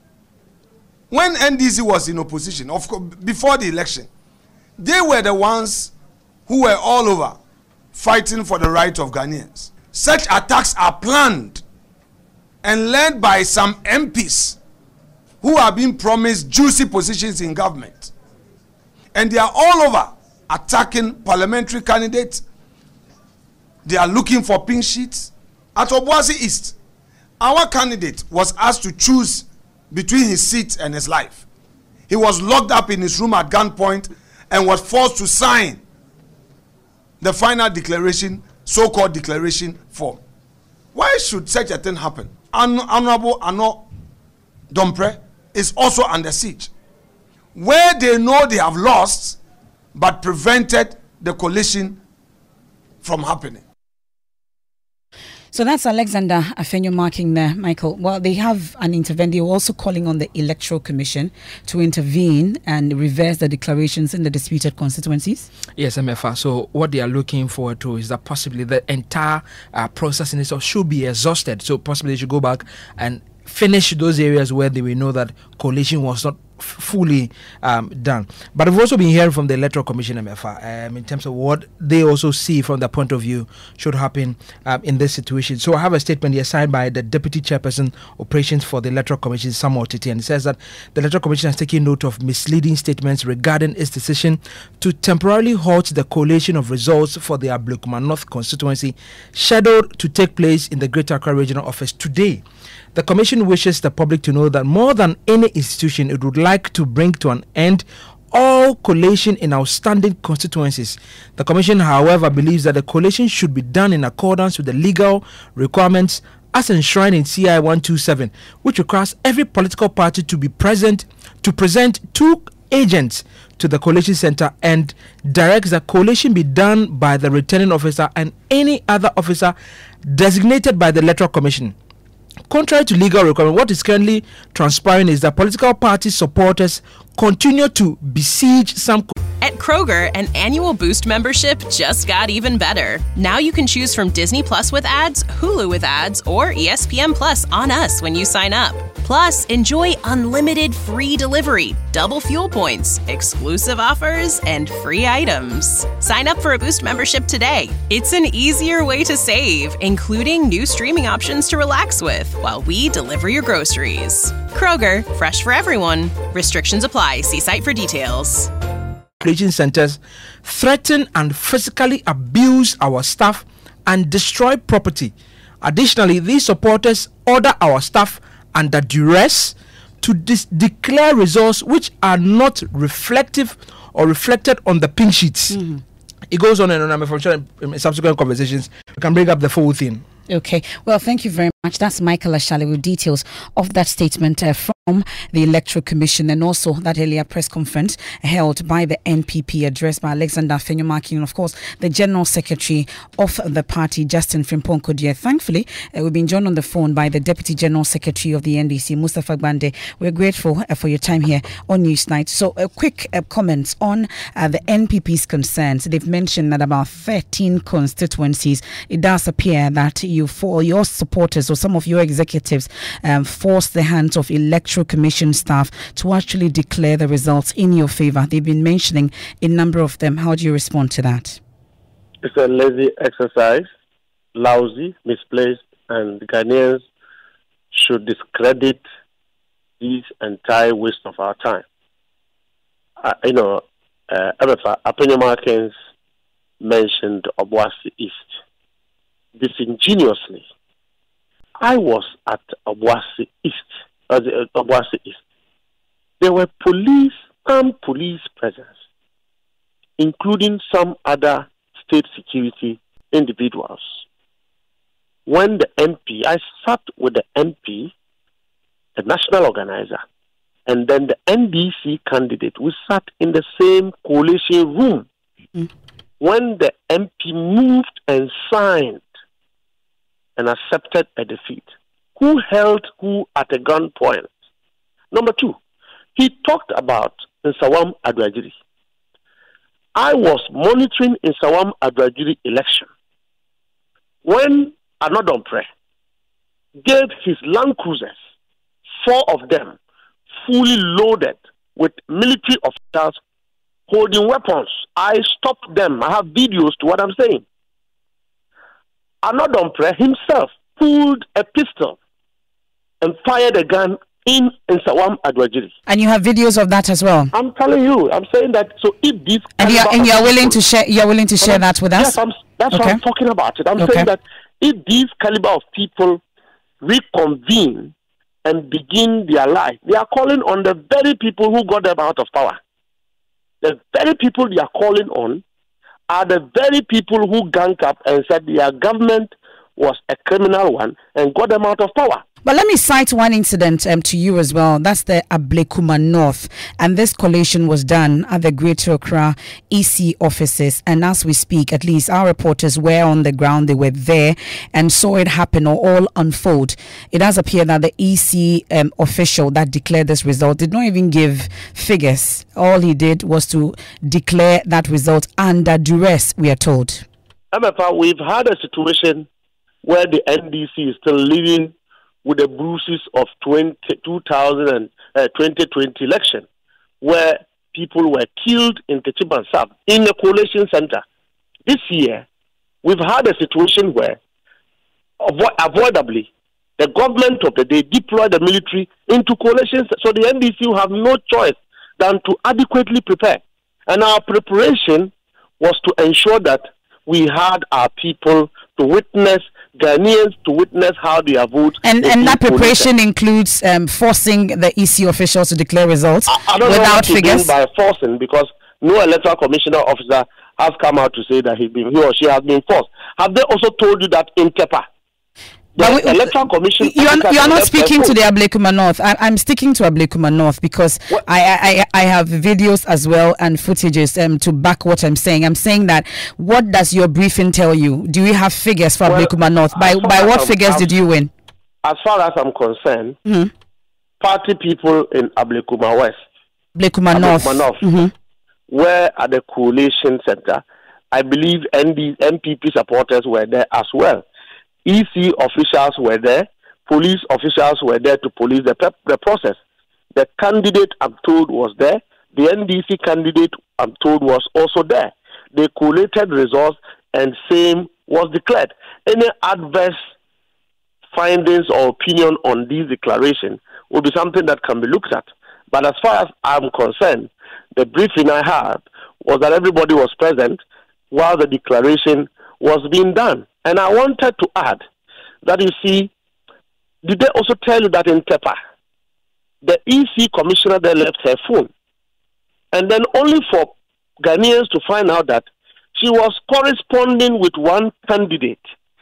When N D C was in opposition, of course, before the election, they were the ones who were all over fighting for the right of Ghanaians. Such attacks are planned and led by some M Ps who are being promised juicy positions in government. And they are all over attacking parliamentary candidates. They are looking for pink sheets. At Obuasi East, our candidate was asked to choose between his seat and his life. He was locked up in his room at gunpoint and was forced to sign the final declaration, so-called declaration form. Why should such a thing happen? Hon- Honorable Ano Dompre is also under siege, where they know they have lost but prevented the coalition from happening. So that's Alexander Afenyomarkin there, Michael. Well, they have an intervention. They're also calling on the Electoral Commission to intervene and reverse the declarations in the disputed constituencies. Yes, M F A. So what they are looking forward to is that possibly the entire uh, process in itself should be exhausted. So possibly they should go back and finish those areas where they will know that coalition was not f- fully um, done. But I've also been hearing from the Electoral Commission, M F A, um, in terms of what they also see from their point of view should happen um, in this situation. So I have a statement here signed by the Deputy Chairperson Operations for the Electoral Commission, Samuel Titi, and it says that the Electoral Commission has taken note of misleading statements regarding its decision to temporarily halt the collation of results for the Ablekuma North constituency scheduled to take place in the Greater Accra Regional Office today. The Commission wishes the public to know that more than any institution, it would like to bring to an end all collation in outstanding constituencies. The Commission, however, believes that the collation should be done in accordance with the legal requirements as enshrined in C I one twenty-seven, which requires every political party to be present to present two agents to the collation center and directs that collation be done by the returning officer and any other officer designated by the Electoral Commission. Contrary to legal requirement, what is currently transpiring is that political party supporters continue to besiege some. At Kroger, an annual Boost membership just got even better. Now you can choose from Disney Plus with ads, Hulu with ads, or E S P N Plus on us when you sign up. Plus, enjoy unlimited free delivery, double fuel points, exclusive offers, and free items. Sign up for a Boost membership today. It's an easier way to save, including new streaming options to relax with while we deliver your groceries. Kroger, fresh for everyone. Restrictions apply. See site for details. Collation centers threaten and physically abuse our staff and destroy property. Additionally, these supporters order our staff under duress to dis- declare results which are not reflective or reflected on the pink sheets. Mm-hmm. It goes on and on. I'm sure in subsequent conversations we can bring up the full thing. Okay. Well, thank you very much. That's Michael Ashali with details of that statement uh, from the Electoral Commission and also that earlier press conference held by the N P P addressed by Alexander Fenyomaki and, of course, the General Secretary of the party, Justin Frimpong Kodia. Thankfully, uh, we've been joined on the phone by the Deputy General Secretary of the N D C, Mustafa Gbande. We're grateful uh, for your time here on Newsnight. So, a quick uh, comments on uh, the N P P's concerns. They've mentioned that about thirteen constituencies, it does appear that you, for your supporters or some of your executives, um, force the hands of Electoral Commission staff to actually declare the results in your favor. They've been mentioning a number of them. How do you respond to that? It's a lazy exercise, lousy, misplaced, and the Ghanaians should discredit this entire waste of our time. Uh, you know, uh, Apenya Markins mentioned Obuasi East. Disingenuously, I was at Obuasi East. Uh, the, uh, Obuasi East. There were police and police presence, including some other state security individuals. When the M P, I sat with the M P, the national organizer, and then the N D C candidate. We sat in the same coalition room. Mm. When the M P moved and signed and accepted a defeat, who held who at a gunpoint? Number two, he talked about Nsawam Adrajiri. I was monitoring Nsawam Adrajiri election when Anodompre gave his Land Cruisers, four of them, fully loaded with military officers holding weapons. I stopped them. I have videos to what I'm saying. Anodompre himself pulled a pistol and fired a gun in Nsawam Adrajiri. And you have videos of that as well. I'm telling you. I'm saying that. So if this and you are, and you are willing to share, you are willing to share that with us. Yes, I'm, that's okay. what I'm talking about. It. I'm okay. saying that if these caliber of people reconvene and begin their life, they are calling on the very people who got them out of power. The very people they are calling on are the very people who ganged up and said their government was a criminal one and got them out of power. But let me cite one incident um, to you as well. That's the Ablekuma North. And this collation was done at the Greater Accra E C offices. And as we speak, at least our reporters were on the ground. They were there and saw it happen or all unfold. It does appear that the E C um, official that declared this result did not even give figures. All he did was to declare that result under duress, we are told. M F A, we've had a situation where the N D C is still living with the bruises of two thousand uh, twenty twenty election, where people were killed in Techiman South in a coalition center. This year, we've had a situation where, avo- avoidably, the government of the day deployed the military into coalitions, so the N D C will have no choice than to adequately prepare. And our preparation was to ensure that we had our people to witness, Ghanaians to witness how their vote. And and that preparation coalition. includes um, forcing the E C officials to declare results I, I don't without know what figures? By forcing, because no electoral commissioner officer has come out to say that he, been, he or she has been forced. Have they also told you that in Tepa? The we, electoral commission. You are, you are not speaking to the Ablekuma North. I, I'm sticking to Ablekuma North because I, I I have videos as well and footages um, to back what I'm saying. I'm saying that what does your briefing tell you? Do you have figures for well, Ablekuma North? By by what I'm, figures I'm, did you win? As far as I'm concerned, mm-hmm. party people in Ablekuma West, Ablekuma North, North mm-hmm. were at the coalition center. I believe N D, N P P supporters were there as well. E C officials were there, police officials were there to police the, pep- the process. The candidate, I'm told, was there. The N D C candidate, I'm told, was also there. They collated results and same was declared. Any adverse findings or opinion on this declaration will be something that can be looked at. But as far as I'm concerned, the briefing I had was that everybody was present while the declaration was being done. And I wanted to add that, you see, did they also tell you that in Tepa, the E C commissioner there left her phone? And then only for Ghanaians to find out that she was corresponding with one candidate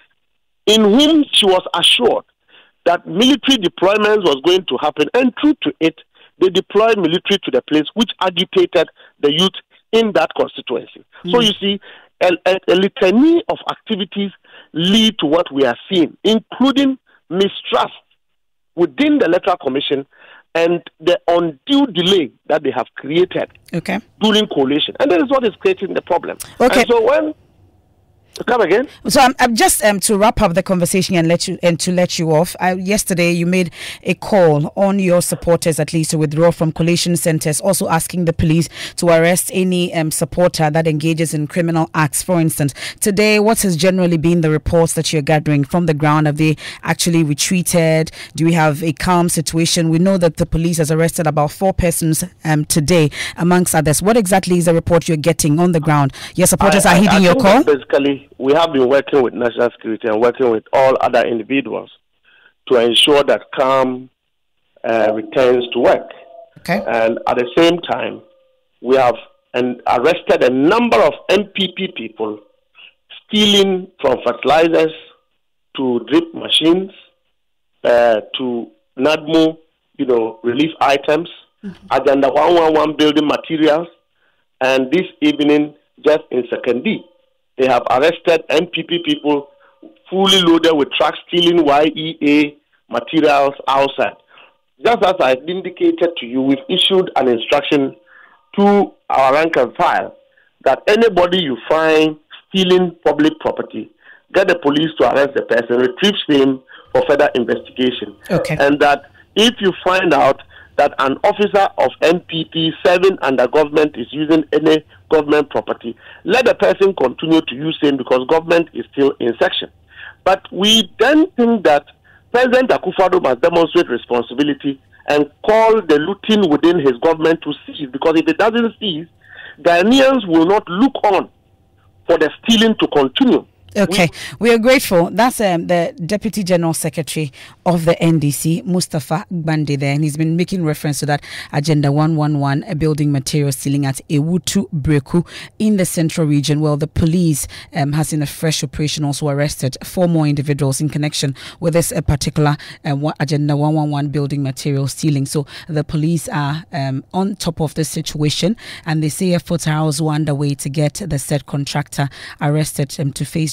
in whom she was assured that military deployments was going to happen. And true to it, they deployed military to the place, which agitated the youth in that constituency. Mm. So you see, a, a, a litany of activities lead to what we are seeing, including mistrust within the Electoral Commission and the undue delay that they have created okay. during coalition. And that is what is creating the problem. Okay. And so when Come again. So I'm, I'm just um, to wrap up the conversation and let you and to let you off. I, yesterday, you made a call on your supporters, at least, to withdraw from collation centers. Also asking the police to arrest any um, supporter that engages in criminal acts. For instance, today, what has generally been the reports that you're gathering from the ground? Have they actually retreated? Do we have a calm situation? We know that the police has arrested about four persons um, today, amongst others. What exactly is the report you're getting on the ground? Your supporters I, are heeding I, I your call. Basically, we have been working with national security and working with all other individuals to ensure that calm uh, returns to work. Okay. And at the same time, we have an, arrested a number of M P P people stealing from fertilizers to drip machines uh, to NADMO, you know, relief items, mm-hmm. Agenda one one one building materials, and this evening, just in Sekondi, they have arrested N P P people fully loaded with trucks stealing Y E A materials outside. Just as I indicated to you, we've issued an instruction to our rank and file that anybody you find stealing public property, get the police to arrest the person, retrieve him for further investigation. Okay. And that if you find out that an officer of N P P serving under government is using any government property, let the person continue to use same because government is still in section. But we then think that President Akufo-Addo must demonstrate responsibility and call the looting within his government to cease, because if it doesn't cease, Ghanaians will not look on for the stealing to continue. Okay, we, we are grateful. That's um, the Deputy General Secretary of the N D C, Mustafa Gbande there, and he's been making reference to that Agenda one one one, a building material stealing at Ewutu Breku in the central region. Well, the police um, has in a fresh operation also arrested four more individuals in connection with this uh, particular uh, Agenda one one one building material stealing. So the police are um, on top of the situation, and they say efforts are also underway to get the said contractor arrested um, to face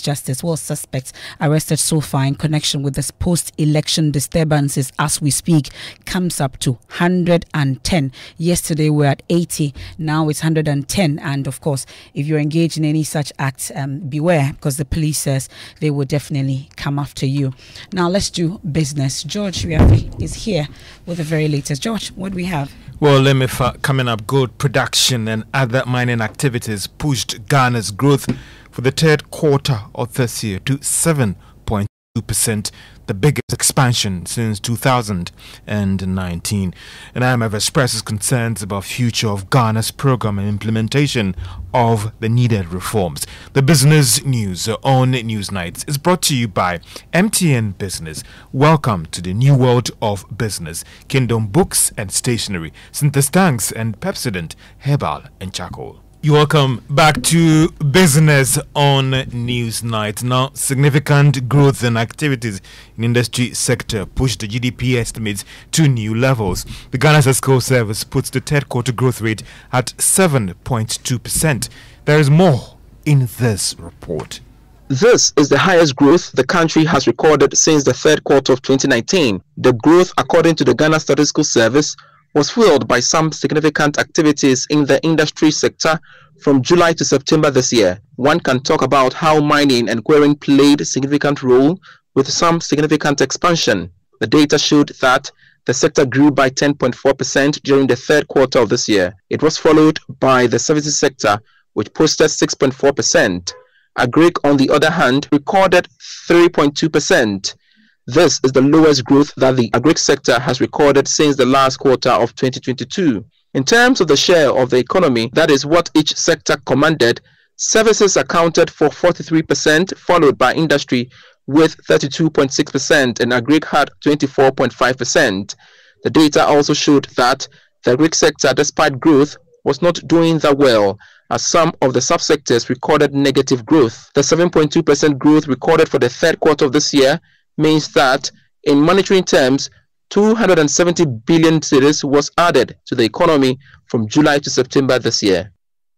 justice. Well, suspects arrested so far in connection with this post-election disturbances as we speak comes up to one hundred ten. Yesterday we were at eighty, now it's one hundred ten. And of course, if you're engaged in any such acts, um, beware, because the police says they will definitely come after you. Now let's do business. George Riafi is here with the very latest. George, what do we have? Well, let me f- coming up, gold production and other mining activities pushed Ghana's growth for the third quarter of this year to seven point two percent, the biggest expansion since two thousand nineteen. And I M F expresses concerns about future of Ghana's program and implementation of the needed reforms. The business news on Newsnight is brought to you by M T N Business. Welcome to the new world of business. Kingdom Books and Stationery, Synthesis Tanks and Pepsodent, Herbal and Charcoal. You welcome back to business on Newsnight. Now, significant growth in activities in industry sector pushed the G D P estimates to new levels. The Ghana Statistical Service puts the third quarter growth rate at seven point two percent. There is more in this report. This is the highest growth the country has recorded since the third quarter of twenty nineteen. The growth, according to the Ghana Statistical Service, was fueled by some significant activities in the industry sector from July to September this year. One can talk about how mining and quarrying played a significant role with some significant expansion. The data showed that the sector grew by ten point four percent during the third quarter of this year. It was followed by the services sector, which posted six point four percent. Agric, on the other hand, recorded three point two percent. This is the lowest growth that the agric sector has recorded since the last quarter of twenty twenty-two. In terms of the share of the economy, that is what each sector commanded, services accounted for forty-three percent, followed by industry with thirty-two point six percent, and agric had twenty-four point five percent. The data also showed that the agric sector, despite growth, was not doing that well, as some of the subsectors recorded negative growth. The seven point two percent growth recorded for the third quarter of this year means that, in monetary terms, two hundred seventy billion cedis was added to the economy from July to September this year.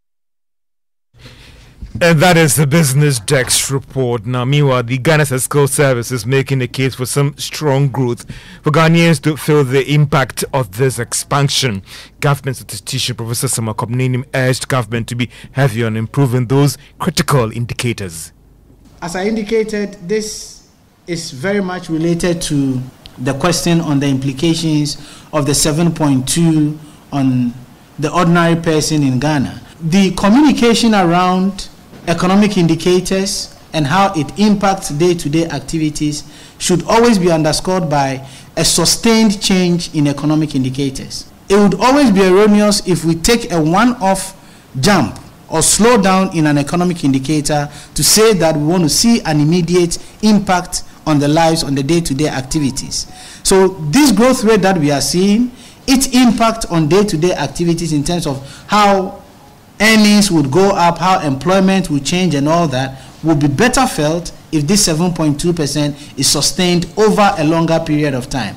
And that is the Business Desk report. Now, meanwhile, the Ghana Statistical Service is making a case for some strong growth for Ghanaians to feel the impact of this expansion. Government statistician Professor Samuel Kobnenim urged government to be heavy on improving those critical indicators. As I indicated, this is very much related to the question on the implications of the seven point two on the ordinary person in Ghana. The communication around economic indicators and how it impacts day-to-day activities should always be underscored by a sustained change in economic indicators. It would always be erroneous if we take a one-off jump or slow down in an economic indicator to say that we want to see an immediate impact on the lives, on the day-to-day activities. So this growth rate that we are seeing, its impact on day-to-day activities in terms of how earnings would go up, how employment would change and all that, will be better felt if this seven point two percent is sustained over a longer period of time.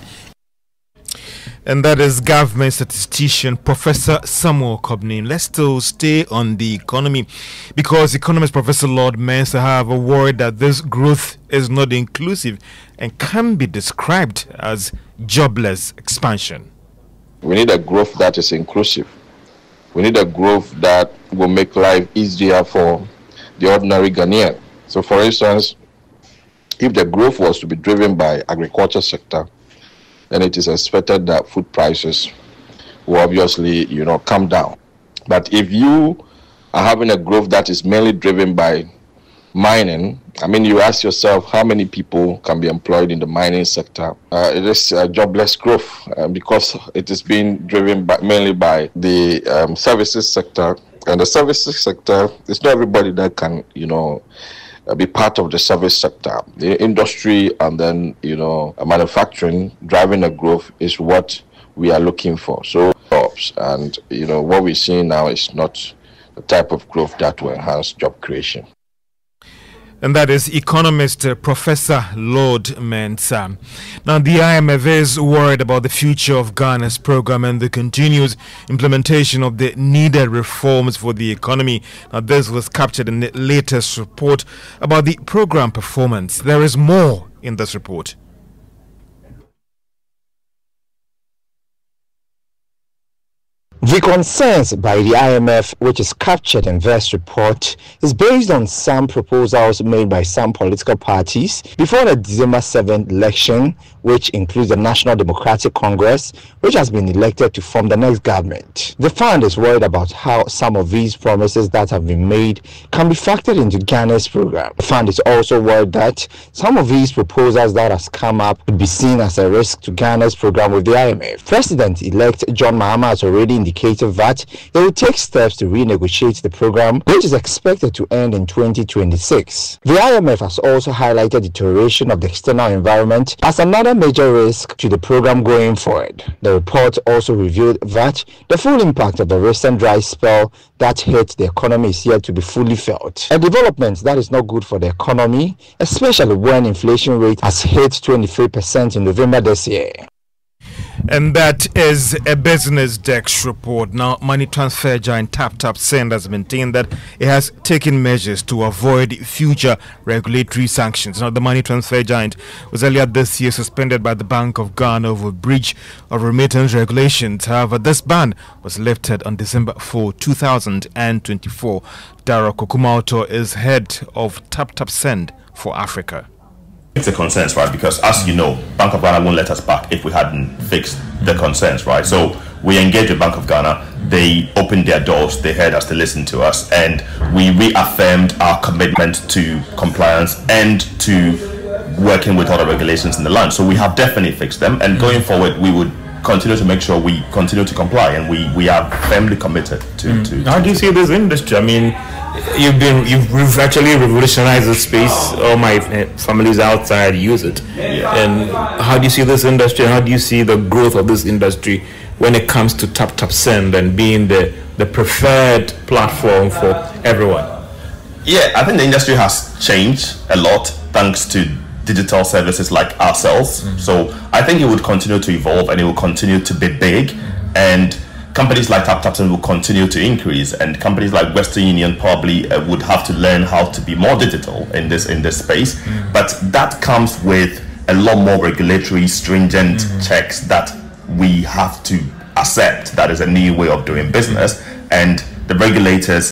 And that is government statistician Professor Samuel Kobnenim. Let's still stay on the economy, because economist Professor Lord Mensah have a worry that this growth is not inclusive and can be described as jobless expansion. We need a growth that is inclusive. We need a growth that will make life easier for the ordinary Ghanaian. So, for instance, if the growth was to be driven by agriculture sector, then it is expected that food prices will obviously, you know, come down. But if you are having a growth that is mainly driven by mining, I mean, you ask yourself how many people can be employed in the mining sector. Uh, it is a jobless growth uh, because it is being driven by, mainly by the um, services sector. And the services sector, it's not everybody that can, you know, Uh, be part of the service sector. The industry and then, you know, manufacturing driving a growth is what we are looking for. So, jobs, and, you know, what we're seeing now is not the type of growth that will enhance job creation. And that is economist uh, Professor Lord Mensah. Now, the I M F is worried about the future of Ghana's program and the continuous implementation of the needed reforms for the economy. Now, this was captured in the latest report about the program performance. There is more in this report. The concerns by the I M F, which is captured in this report, is based on some proposals made by some political parties before the December seventh election, which includes the National Democratic Congress, which has been elected to form the next government. The fund is worried about how some of these promises that have been made can be factored into Ghana's program. The fund is also worried that some of these proposals that has come up would be seen as a risk to Ghana's program with the I M F. President-elect John Mahama has already indicated that they will take steps to renegotiate the program, which is expected to end in twenty twenty-six. The I M F has also highlighted deterioration of the external environment as another major risk to the program going forward. The report also revealed that the full impact of the recent dry spell that hit the economy is yet to be fully felt. A development that is not good for the economy, especially when inflation rate has hit twenty-three percent in November this year. And that is a Business Desk report. Now, money transfer giant TapTapSend has maintained that it has taken measures to avoid future regulatory sanctions. Now, the money transfer giant was earlier this year suspended by the Bank of Ghana over breach of remittance regulations. However, this ban was lifted on December fourth, two thousand twenty-four. Dara Kokumauto is head of TapTapSend for Africa. It's a concerns, right? Because as you know, Bank of Ghana won't let us back if we hadn't fixed the concerns, right? So we engaged with Bank of Ghana. They opened their doors, they heard us, they listened to us, and we reaffirmed our commitment to compliance and to working with other regulations in the land. So we have definitely fixed them, and going forward, we would continue to make sure we continue to comply, and we, we are firmly committed to, mm. to, to How do you see this industry? I mean, you've been you've, you've actually revolutionized the space. All my families outside use it. Yeah. And how do you see this industry? How do you see the growth of this industry when it comes to TapTapSend and being the, the preferred platform for everyone? Yeah, I think the industry has changed a lot thanks to digital services like ourselves. Mm-hmm. So I think it would continue to evolve and it will continue to be big, and companies like TapTapSend will continue to increase, and companies like Western Union probably uh, would have to learn how to be more digital in this in this space. Mm-hmm. But that comes with a lot more regulatory stringent mm-hmm. checks that we have to accept. That is a new way of doing business, mm-hmm. and the regulators.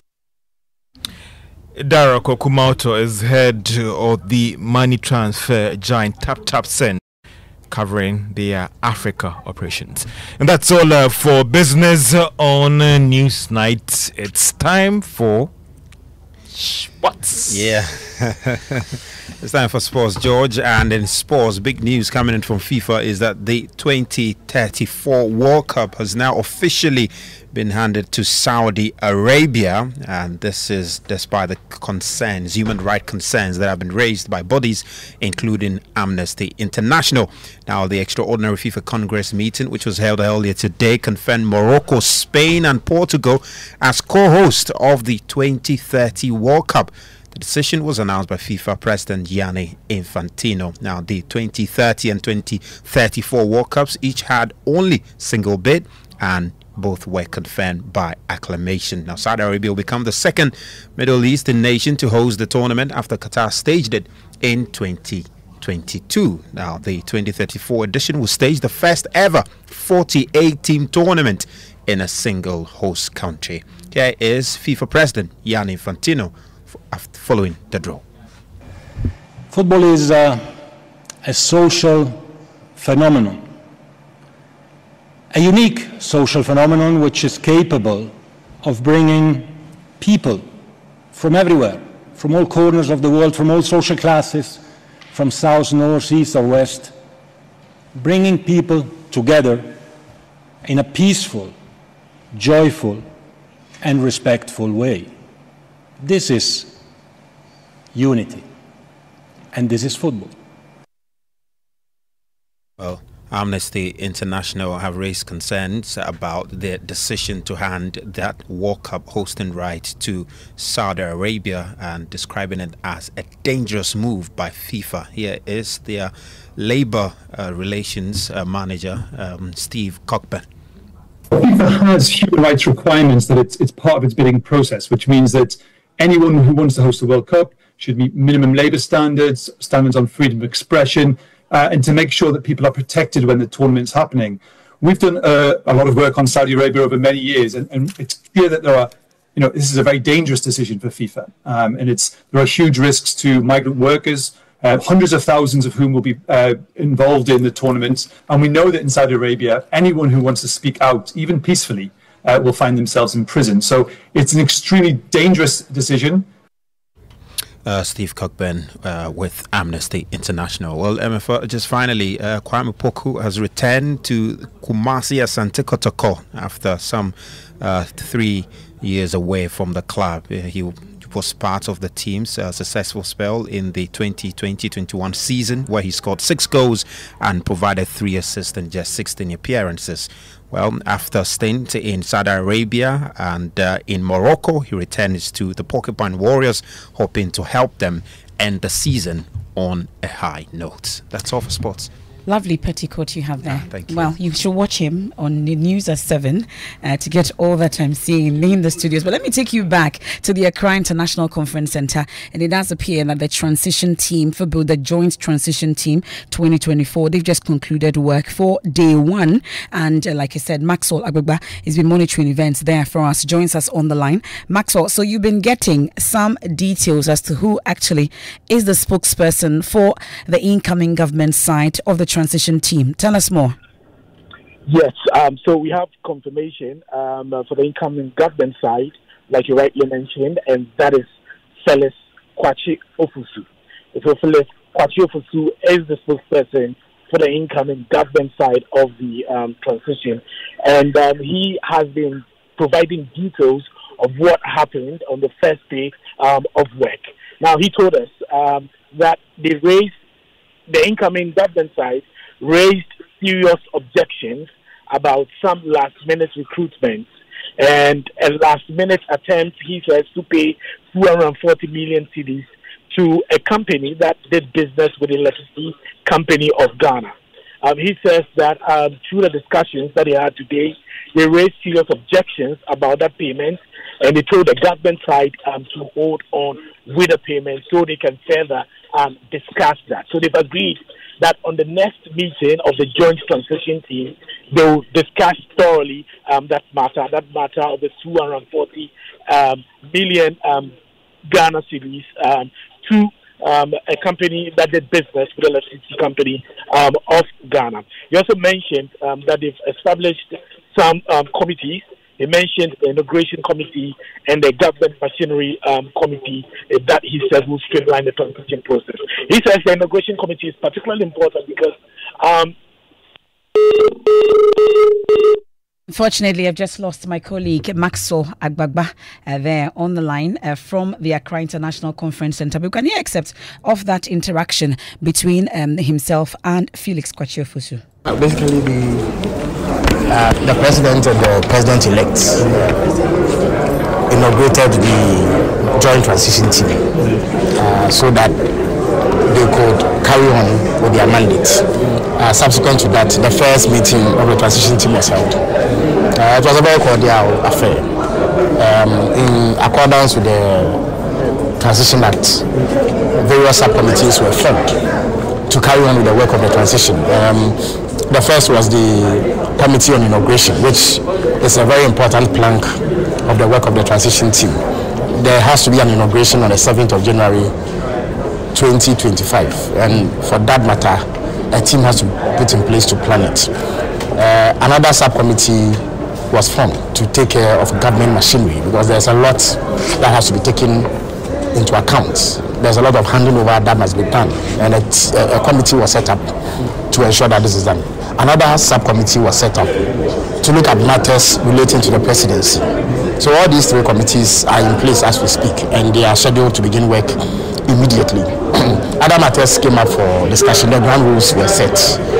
Dara Kokumauto is head of the money transfer giant TapTapSend, covering their Africa operations. And that's all uh, for business on uh, Newsnight. It's time for sports. Yeah. It's time for sports, George. And in sports, big news coming in from FIFA is that the twenty thirty-four World Cup has now officially been handed to Saudi Arabia, and this is despite the concerns, human rights concerns that have been raised by bodies including Amnesty International. Now, the extraordinary FIFA Congress meeting, which was held earlier today, confirmed Morocco, Spain and Portugal as co-host of the twenty thirty World Cup. The decision was announced by FIFA President Gianni Infantino. Now, the twenty thirty and twenty thirty-four World Cups each had only single bid, and both were confirmed by acclamation. Now, Saudi Arabia will become the second Middle Eastern nation to host the tournament after Qatar staged it in twenty twenty-two. Now, the twenty thirty-four edition will stage the first ever forty-eight team tournament in a single host country. Here is FIFA President Gianni Infantino following the draw. Football is uh, a social phenomenon. A unique social phenomenon which is capable of bringing people from everywhere, from all corners of the world, from all social classes, from south, north, east or west, bringing people together in a peaceful, joyful and respectful way. This is unity, and this is football. Well, Amnesty International have raised concerns about their decision to hand that World Cup hosting right to Saudi Arabia and describing it as a dangerous move by FIFA. Here is their labor uh, relations uh, manager, um, Steve Cockburn. FIFA has human rights requirements that it's, it's part of its bidding process, which means that anyone who wants to host the World Cup should meet minimum labor standards, standards on freedom of expression, Uh, and to make sure that people are protected when the tournament's happening. We've done uh, a lot of work on Saudi Arabia over many years, and, and it's clear that there are, you know, this is a very dangerous decision for FIFA, um, and it's there are huge risks to migrant workers, uh, hundreds of thousands of whom will be uh, involved in the tournament. And we know that in Saudi Arabia, anyone who wants to speak out, even peacefully, uh, will find themselves in prison. So it's an extremely dangerous decision. Uh, Steve Cockburn uh, with Amnesty International. Well, M F O, just finally, uh, Kwame Poku has returned to Kumasi Asante Kotoko after some uh, three years away from the club. Uh, he was part of the team's uh, successful spell in the twenty twenty twenty-one season, where he scored six goals and provided three assists in just sixteen appearances. Well, after a stint in Saudi Arabia and uh, in Morocco, he returns to the Porcupine Warriors, hoping to help them end the season on a high note. That's all for sports. Lovely petticoat you have there. Ah, thank you. Well, you should watch him on the news at seven uh, to get all that I'm seeing in the studios. But let me take you back to the Accra International Conference Centre, and it does appear that the transition team for both the Joint Transition Team twenty twenty-four, they've just concluded work for day one. And uh, like I said, Maxwell Agbagba has been monitoring events there for us, joins us on the line. Maxwell, so you've been getting some details as to who actually is the spokesperson for the incoming government side of the transition team. Tell us more. Yes, um, so we have confirmation um, uh, for the incoming government side, like you rightly mentioned, and that is Felix Kwakye Ofosu. So Felix Kwakye Ofosu is the spokesperson for the incoming government side of the um, transition, and um, he has been providing details of what happened on the first day um, of work. Now, he told us um, that they raised the incoming government side raised serious objections about some last-minute recruitment and a last-minute attempt, he says, to pay two hundred forty million cedis to a company that did business with the Electricity Company of Ghana. Um, he says that um, through the discussions that they had today, they raised serious objections about that payment, and they told the government side um, to hold on with the payment so they can further um, discuss that. So they've agreed that on the next meeting of the Joint Transition Team, they will discuss thoroughly um, that matter, that matter of the two hundred forty um, million um, Ghana cedis um, to um, a company that did business with the Electricity Company um, of Ghana. He also mentioned um, that they've established some um, committees. He mentioned the inauguration committee and the government machinery um, committee uh, that he said will streamline the transition process. He says the inauguration committee is particularly important because um, Unfortunately, I've just lost my colleague Maxwell Agbagba uh, there on the line uh, from the Accra International Conference Centre. We can hear excerpts of that interaction between um, himself and Felix Kwakye Ofosu. Uh, basically, the uh, the president and the president-elect inaugurated the Joint Transition Team uh, so that they could carry on with their mandate. Uh, subsequent to that, the first meeting of the transition team was held. Uh, it was a very cordial affair. Um, in accordance with the Transition Act, various subcommittees were formed to carry on with the work of the transition. Um, the first was the Committee on Inauguration, which is a very important plank of the work of the transition team. There has to be an inauguration on the seventh of January twenty twenty-five, and for that matter, a team has to be put in place to plan it. Uh, another subcommittee was formed to take care of government machinery because there's a lot that has to be taken into account. There's a lot of handing over that must be done, and a, t- a committee was set up to ensure that this is done. Another subcommittee was set up to look at matters relating to the presidency. So all these three committees are in place as we speak, and they are scheduled to begin work immediately. Other matters came up for discussion. The ground rules were set.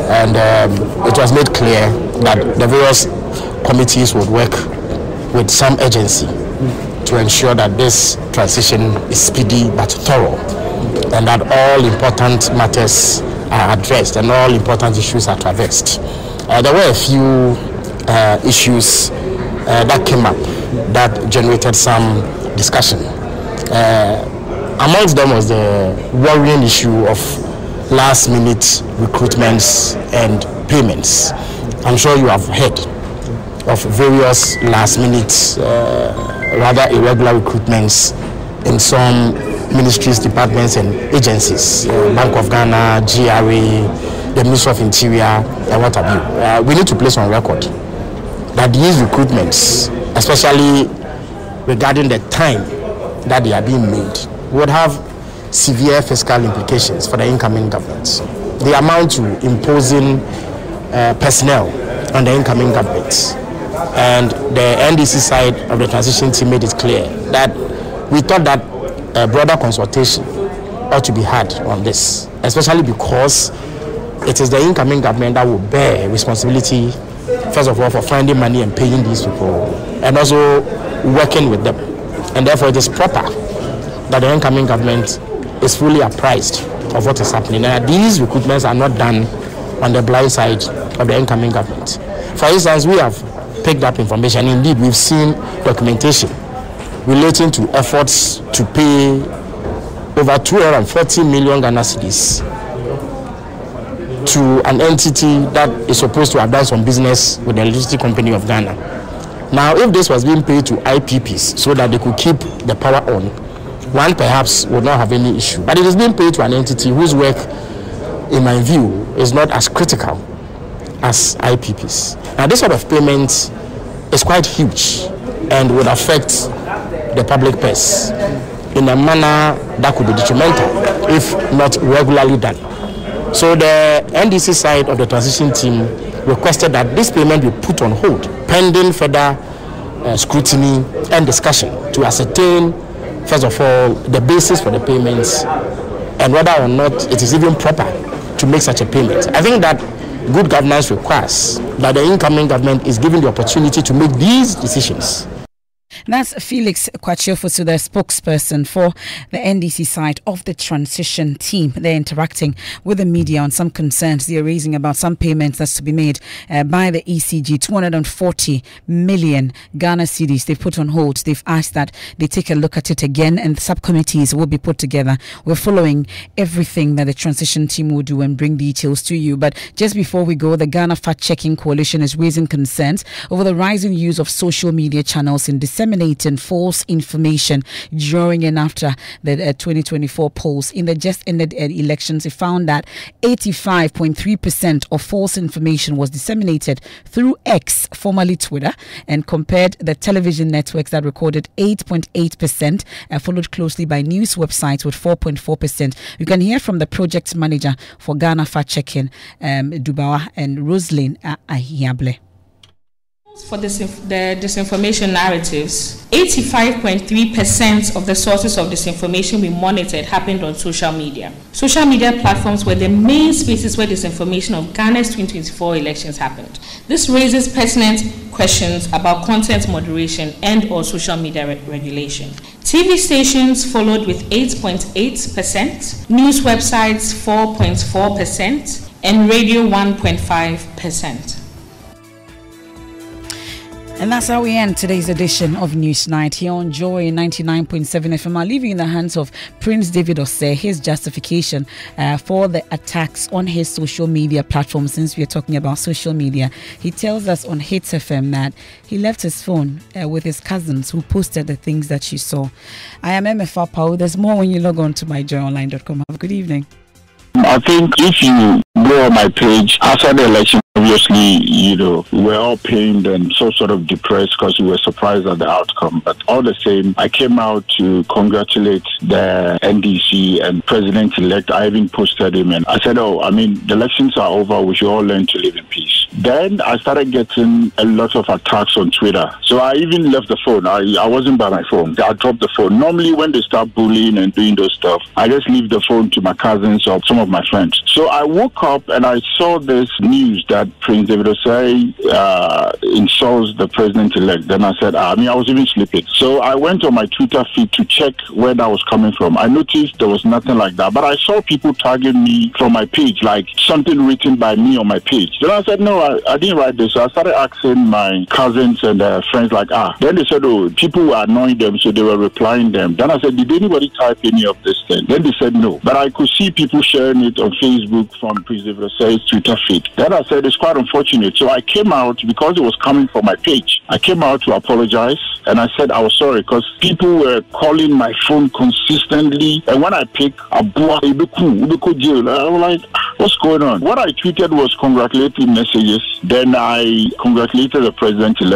and um, it was made clear that the various committees would work with some agency to ensure that this transition is speedy but thorough, and that all important matters are addressed and all important issues are traversed. Uh, there were a few uh, issues uh, that came up that generated some discussion. Uh, amongst them was the worrying issue of last-minute recruitments and payments. I'm sure you have heard of various last-minute, uh, rather irregular recruitments in some ministries, departments, and agencies. Uh, Bank of Ghana, G R A, the Ministry of Interior, and what have you. Uh, we need to place on record that these recruitments, especially regarding the time that they are being made, would have severe fiscal implications for the incoming government. They amount to imposing uh, personnel on the incoming government. And the N D C side of the transition team made it clear that we thought that a broader consultation ought to be had on this, especially because it is the incoming government that will bear responsibility, first of all, for finding money and paying these people, and also working with them. And therefore, it is proper that the incoming government is fully apprised of what is happening, and that these recruitments are not done on the blind side of the incoming government. For instance, we have picked up information. Indeed, we've seen documentation relating to efforts to pay over two hundred forty million Ghana cedis to an entity that is supposed to have done some business with the Electricity Company of Ghana. Now, if this was being paid to I P Ps so that they could keep the power on, one perhaps would not have any issue. But it is being paid to an entity whose work, in my view, is not as critical as I P Ps. Now, this sort of payment is quite huge and would affect the public purse in a manner that could be detrimental if not regularly done. So the N D C side of the transition team requested that this payment be put on hold pending further uh, scrutiny and discussion to ascertain, first of all, the basis for the payments and whether or not it is even proper to make such a payment. I think that good governance requires that the incoming government is given the opportunity to make these decisions. That's Felix Kwachiofosu, the spokesperson for the N D C side of the transition team. They're interacting with the media on some concerns they're raising about some payments that's to be made uh, by the E C G, two hundred forty million Ghana cedis. They've put on hold. They've asked that they take a look at it again, and subcommittees will be put together. We're following everything that the transition team will do and bring details to you. But just before we go, the Ghana Fact-Checking Coalition is raising concerns over the rising use of social media channels in disseminating false information during and after the uh, twenty twenty-four polls. In the just ended uh, elections, it found that eighty-five point three percent of false information was disseminated through X, formerly Twitter, and compared the television networks that recorded eight point eight percent, uh, followed closely by news websites with four point four percent. You can hear from the project manager for Ghana Fact-Checking, um, Dubawa, and Roslyn uh, Ahiable. For this, the disinformation narratives, eighty-five point three percent of the sources of disinformation we monitored happened on social media. Social media platforms were the main spaces where disinformation of Ghana's twenty twenty-four elections happened. This raises pertinent questions about content moderation and or social media re- regulation. T V stations followed with eight point eight percent, news websites four point four percent, and radio one point five percent. And that's how we end today's edition of Newsnight here on Joy ninety-nine point seven F M. I'll leave you in the hands of Prince David Osei, his justification uh, for the attacks on his social media platform. Since we're talking about social media, he tells us on Hits F M that he left his phone uh, with his cousins who posted the things that she saw. I am M F R Pao. There's more when you log on to my joy online dot com. Have a good evening. I think if you go on my page after the election, Obviously, you know, we were all pained and so sort of depressed because we were surprised at the outcome. But all the same, I came out to congratulate the N D C and President-elect. I even posted him and I said, oh, I mean, the elections are over. We should all learn to live in peace. Then I started getting a lot of attacks on Twitter. So I even left the phone. I, I wasn't by my phone. I dropped the phone. Normally, when they start bullying and doing those stuff, I just leave the phone to my cousins or some of my friends. So I woke up and I saw this news that Prince David Osei uh, insults the president-elect. Then I said, I mean, I was even sleeping. So I went on my Twitter feed to check where that was coming from. I noticed there was nothing like that. But I saw people tagging me from my page, like something written by me on my page. Then I said, no, I, I didn't write this. So I started asking my cousins and uh, friends like, ah. Then they said, oh, people were annoying them, so they were replying them. Then I said, did anybody type any of this thing? Then they said no. But I could see people sharing it on Facebook from Prince David Osei's Twitter feed. Then I said, it's quite unfortunate. So I came out because it was coming from my page. I came out to apologize and I said I was sorry because people were calling my phone consistently. And when I picked Abua Ibeku, Ibeku jail, I was like, what's going on? What I tweeted was congratulatory messages. Then I congratulated the president-elect.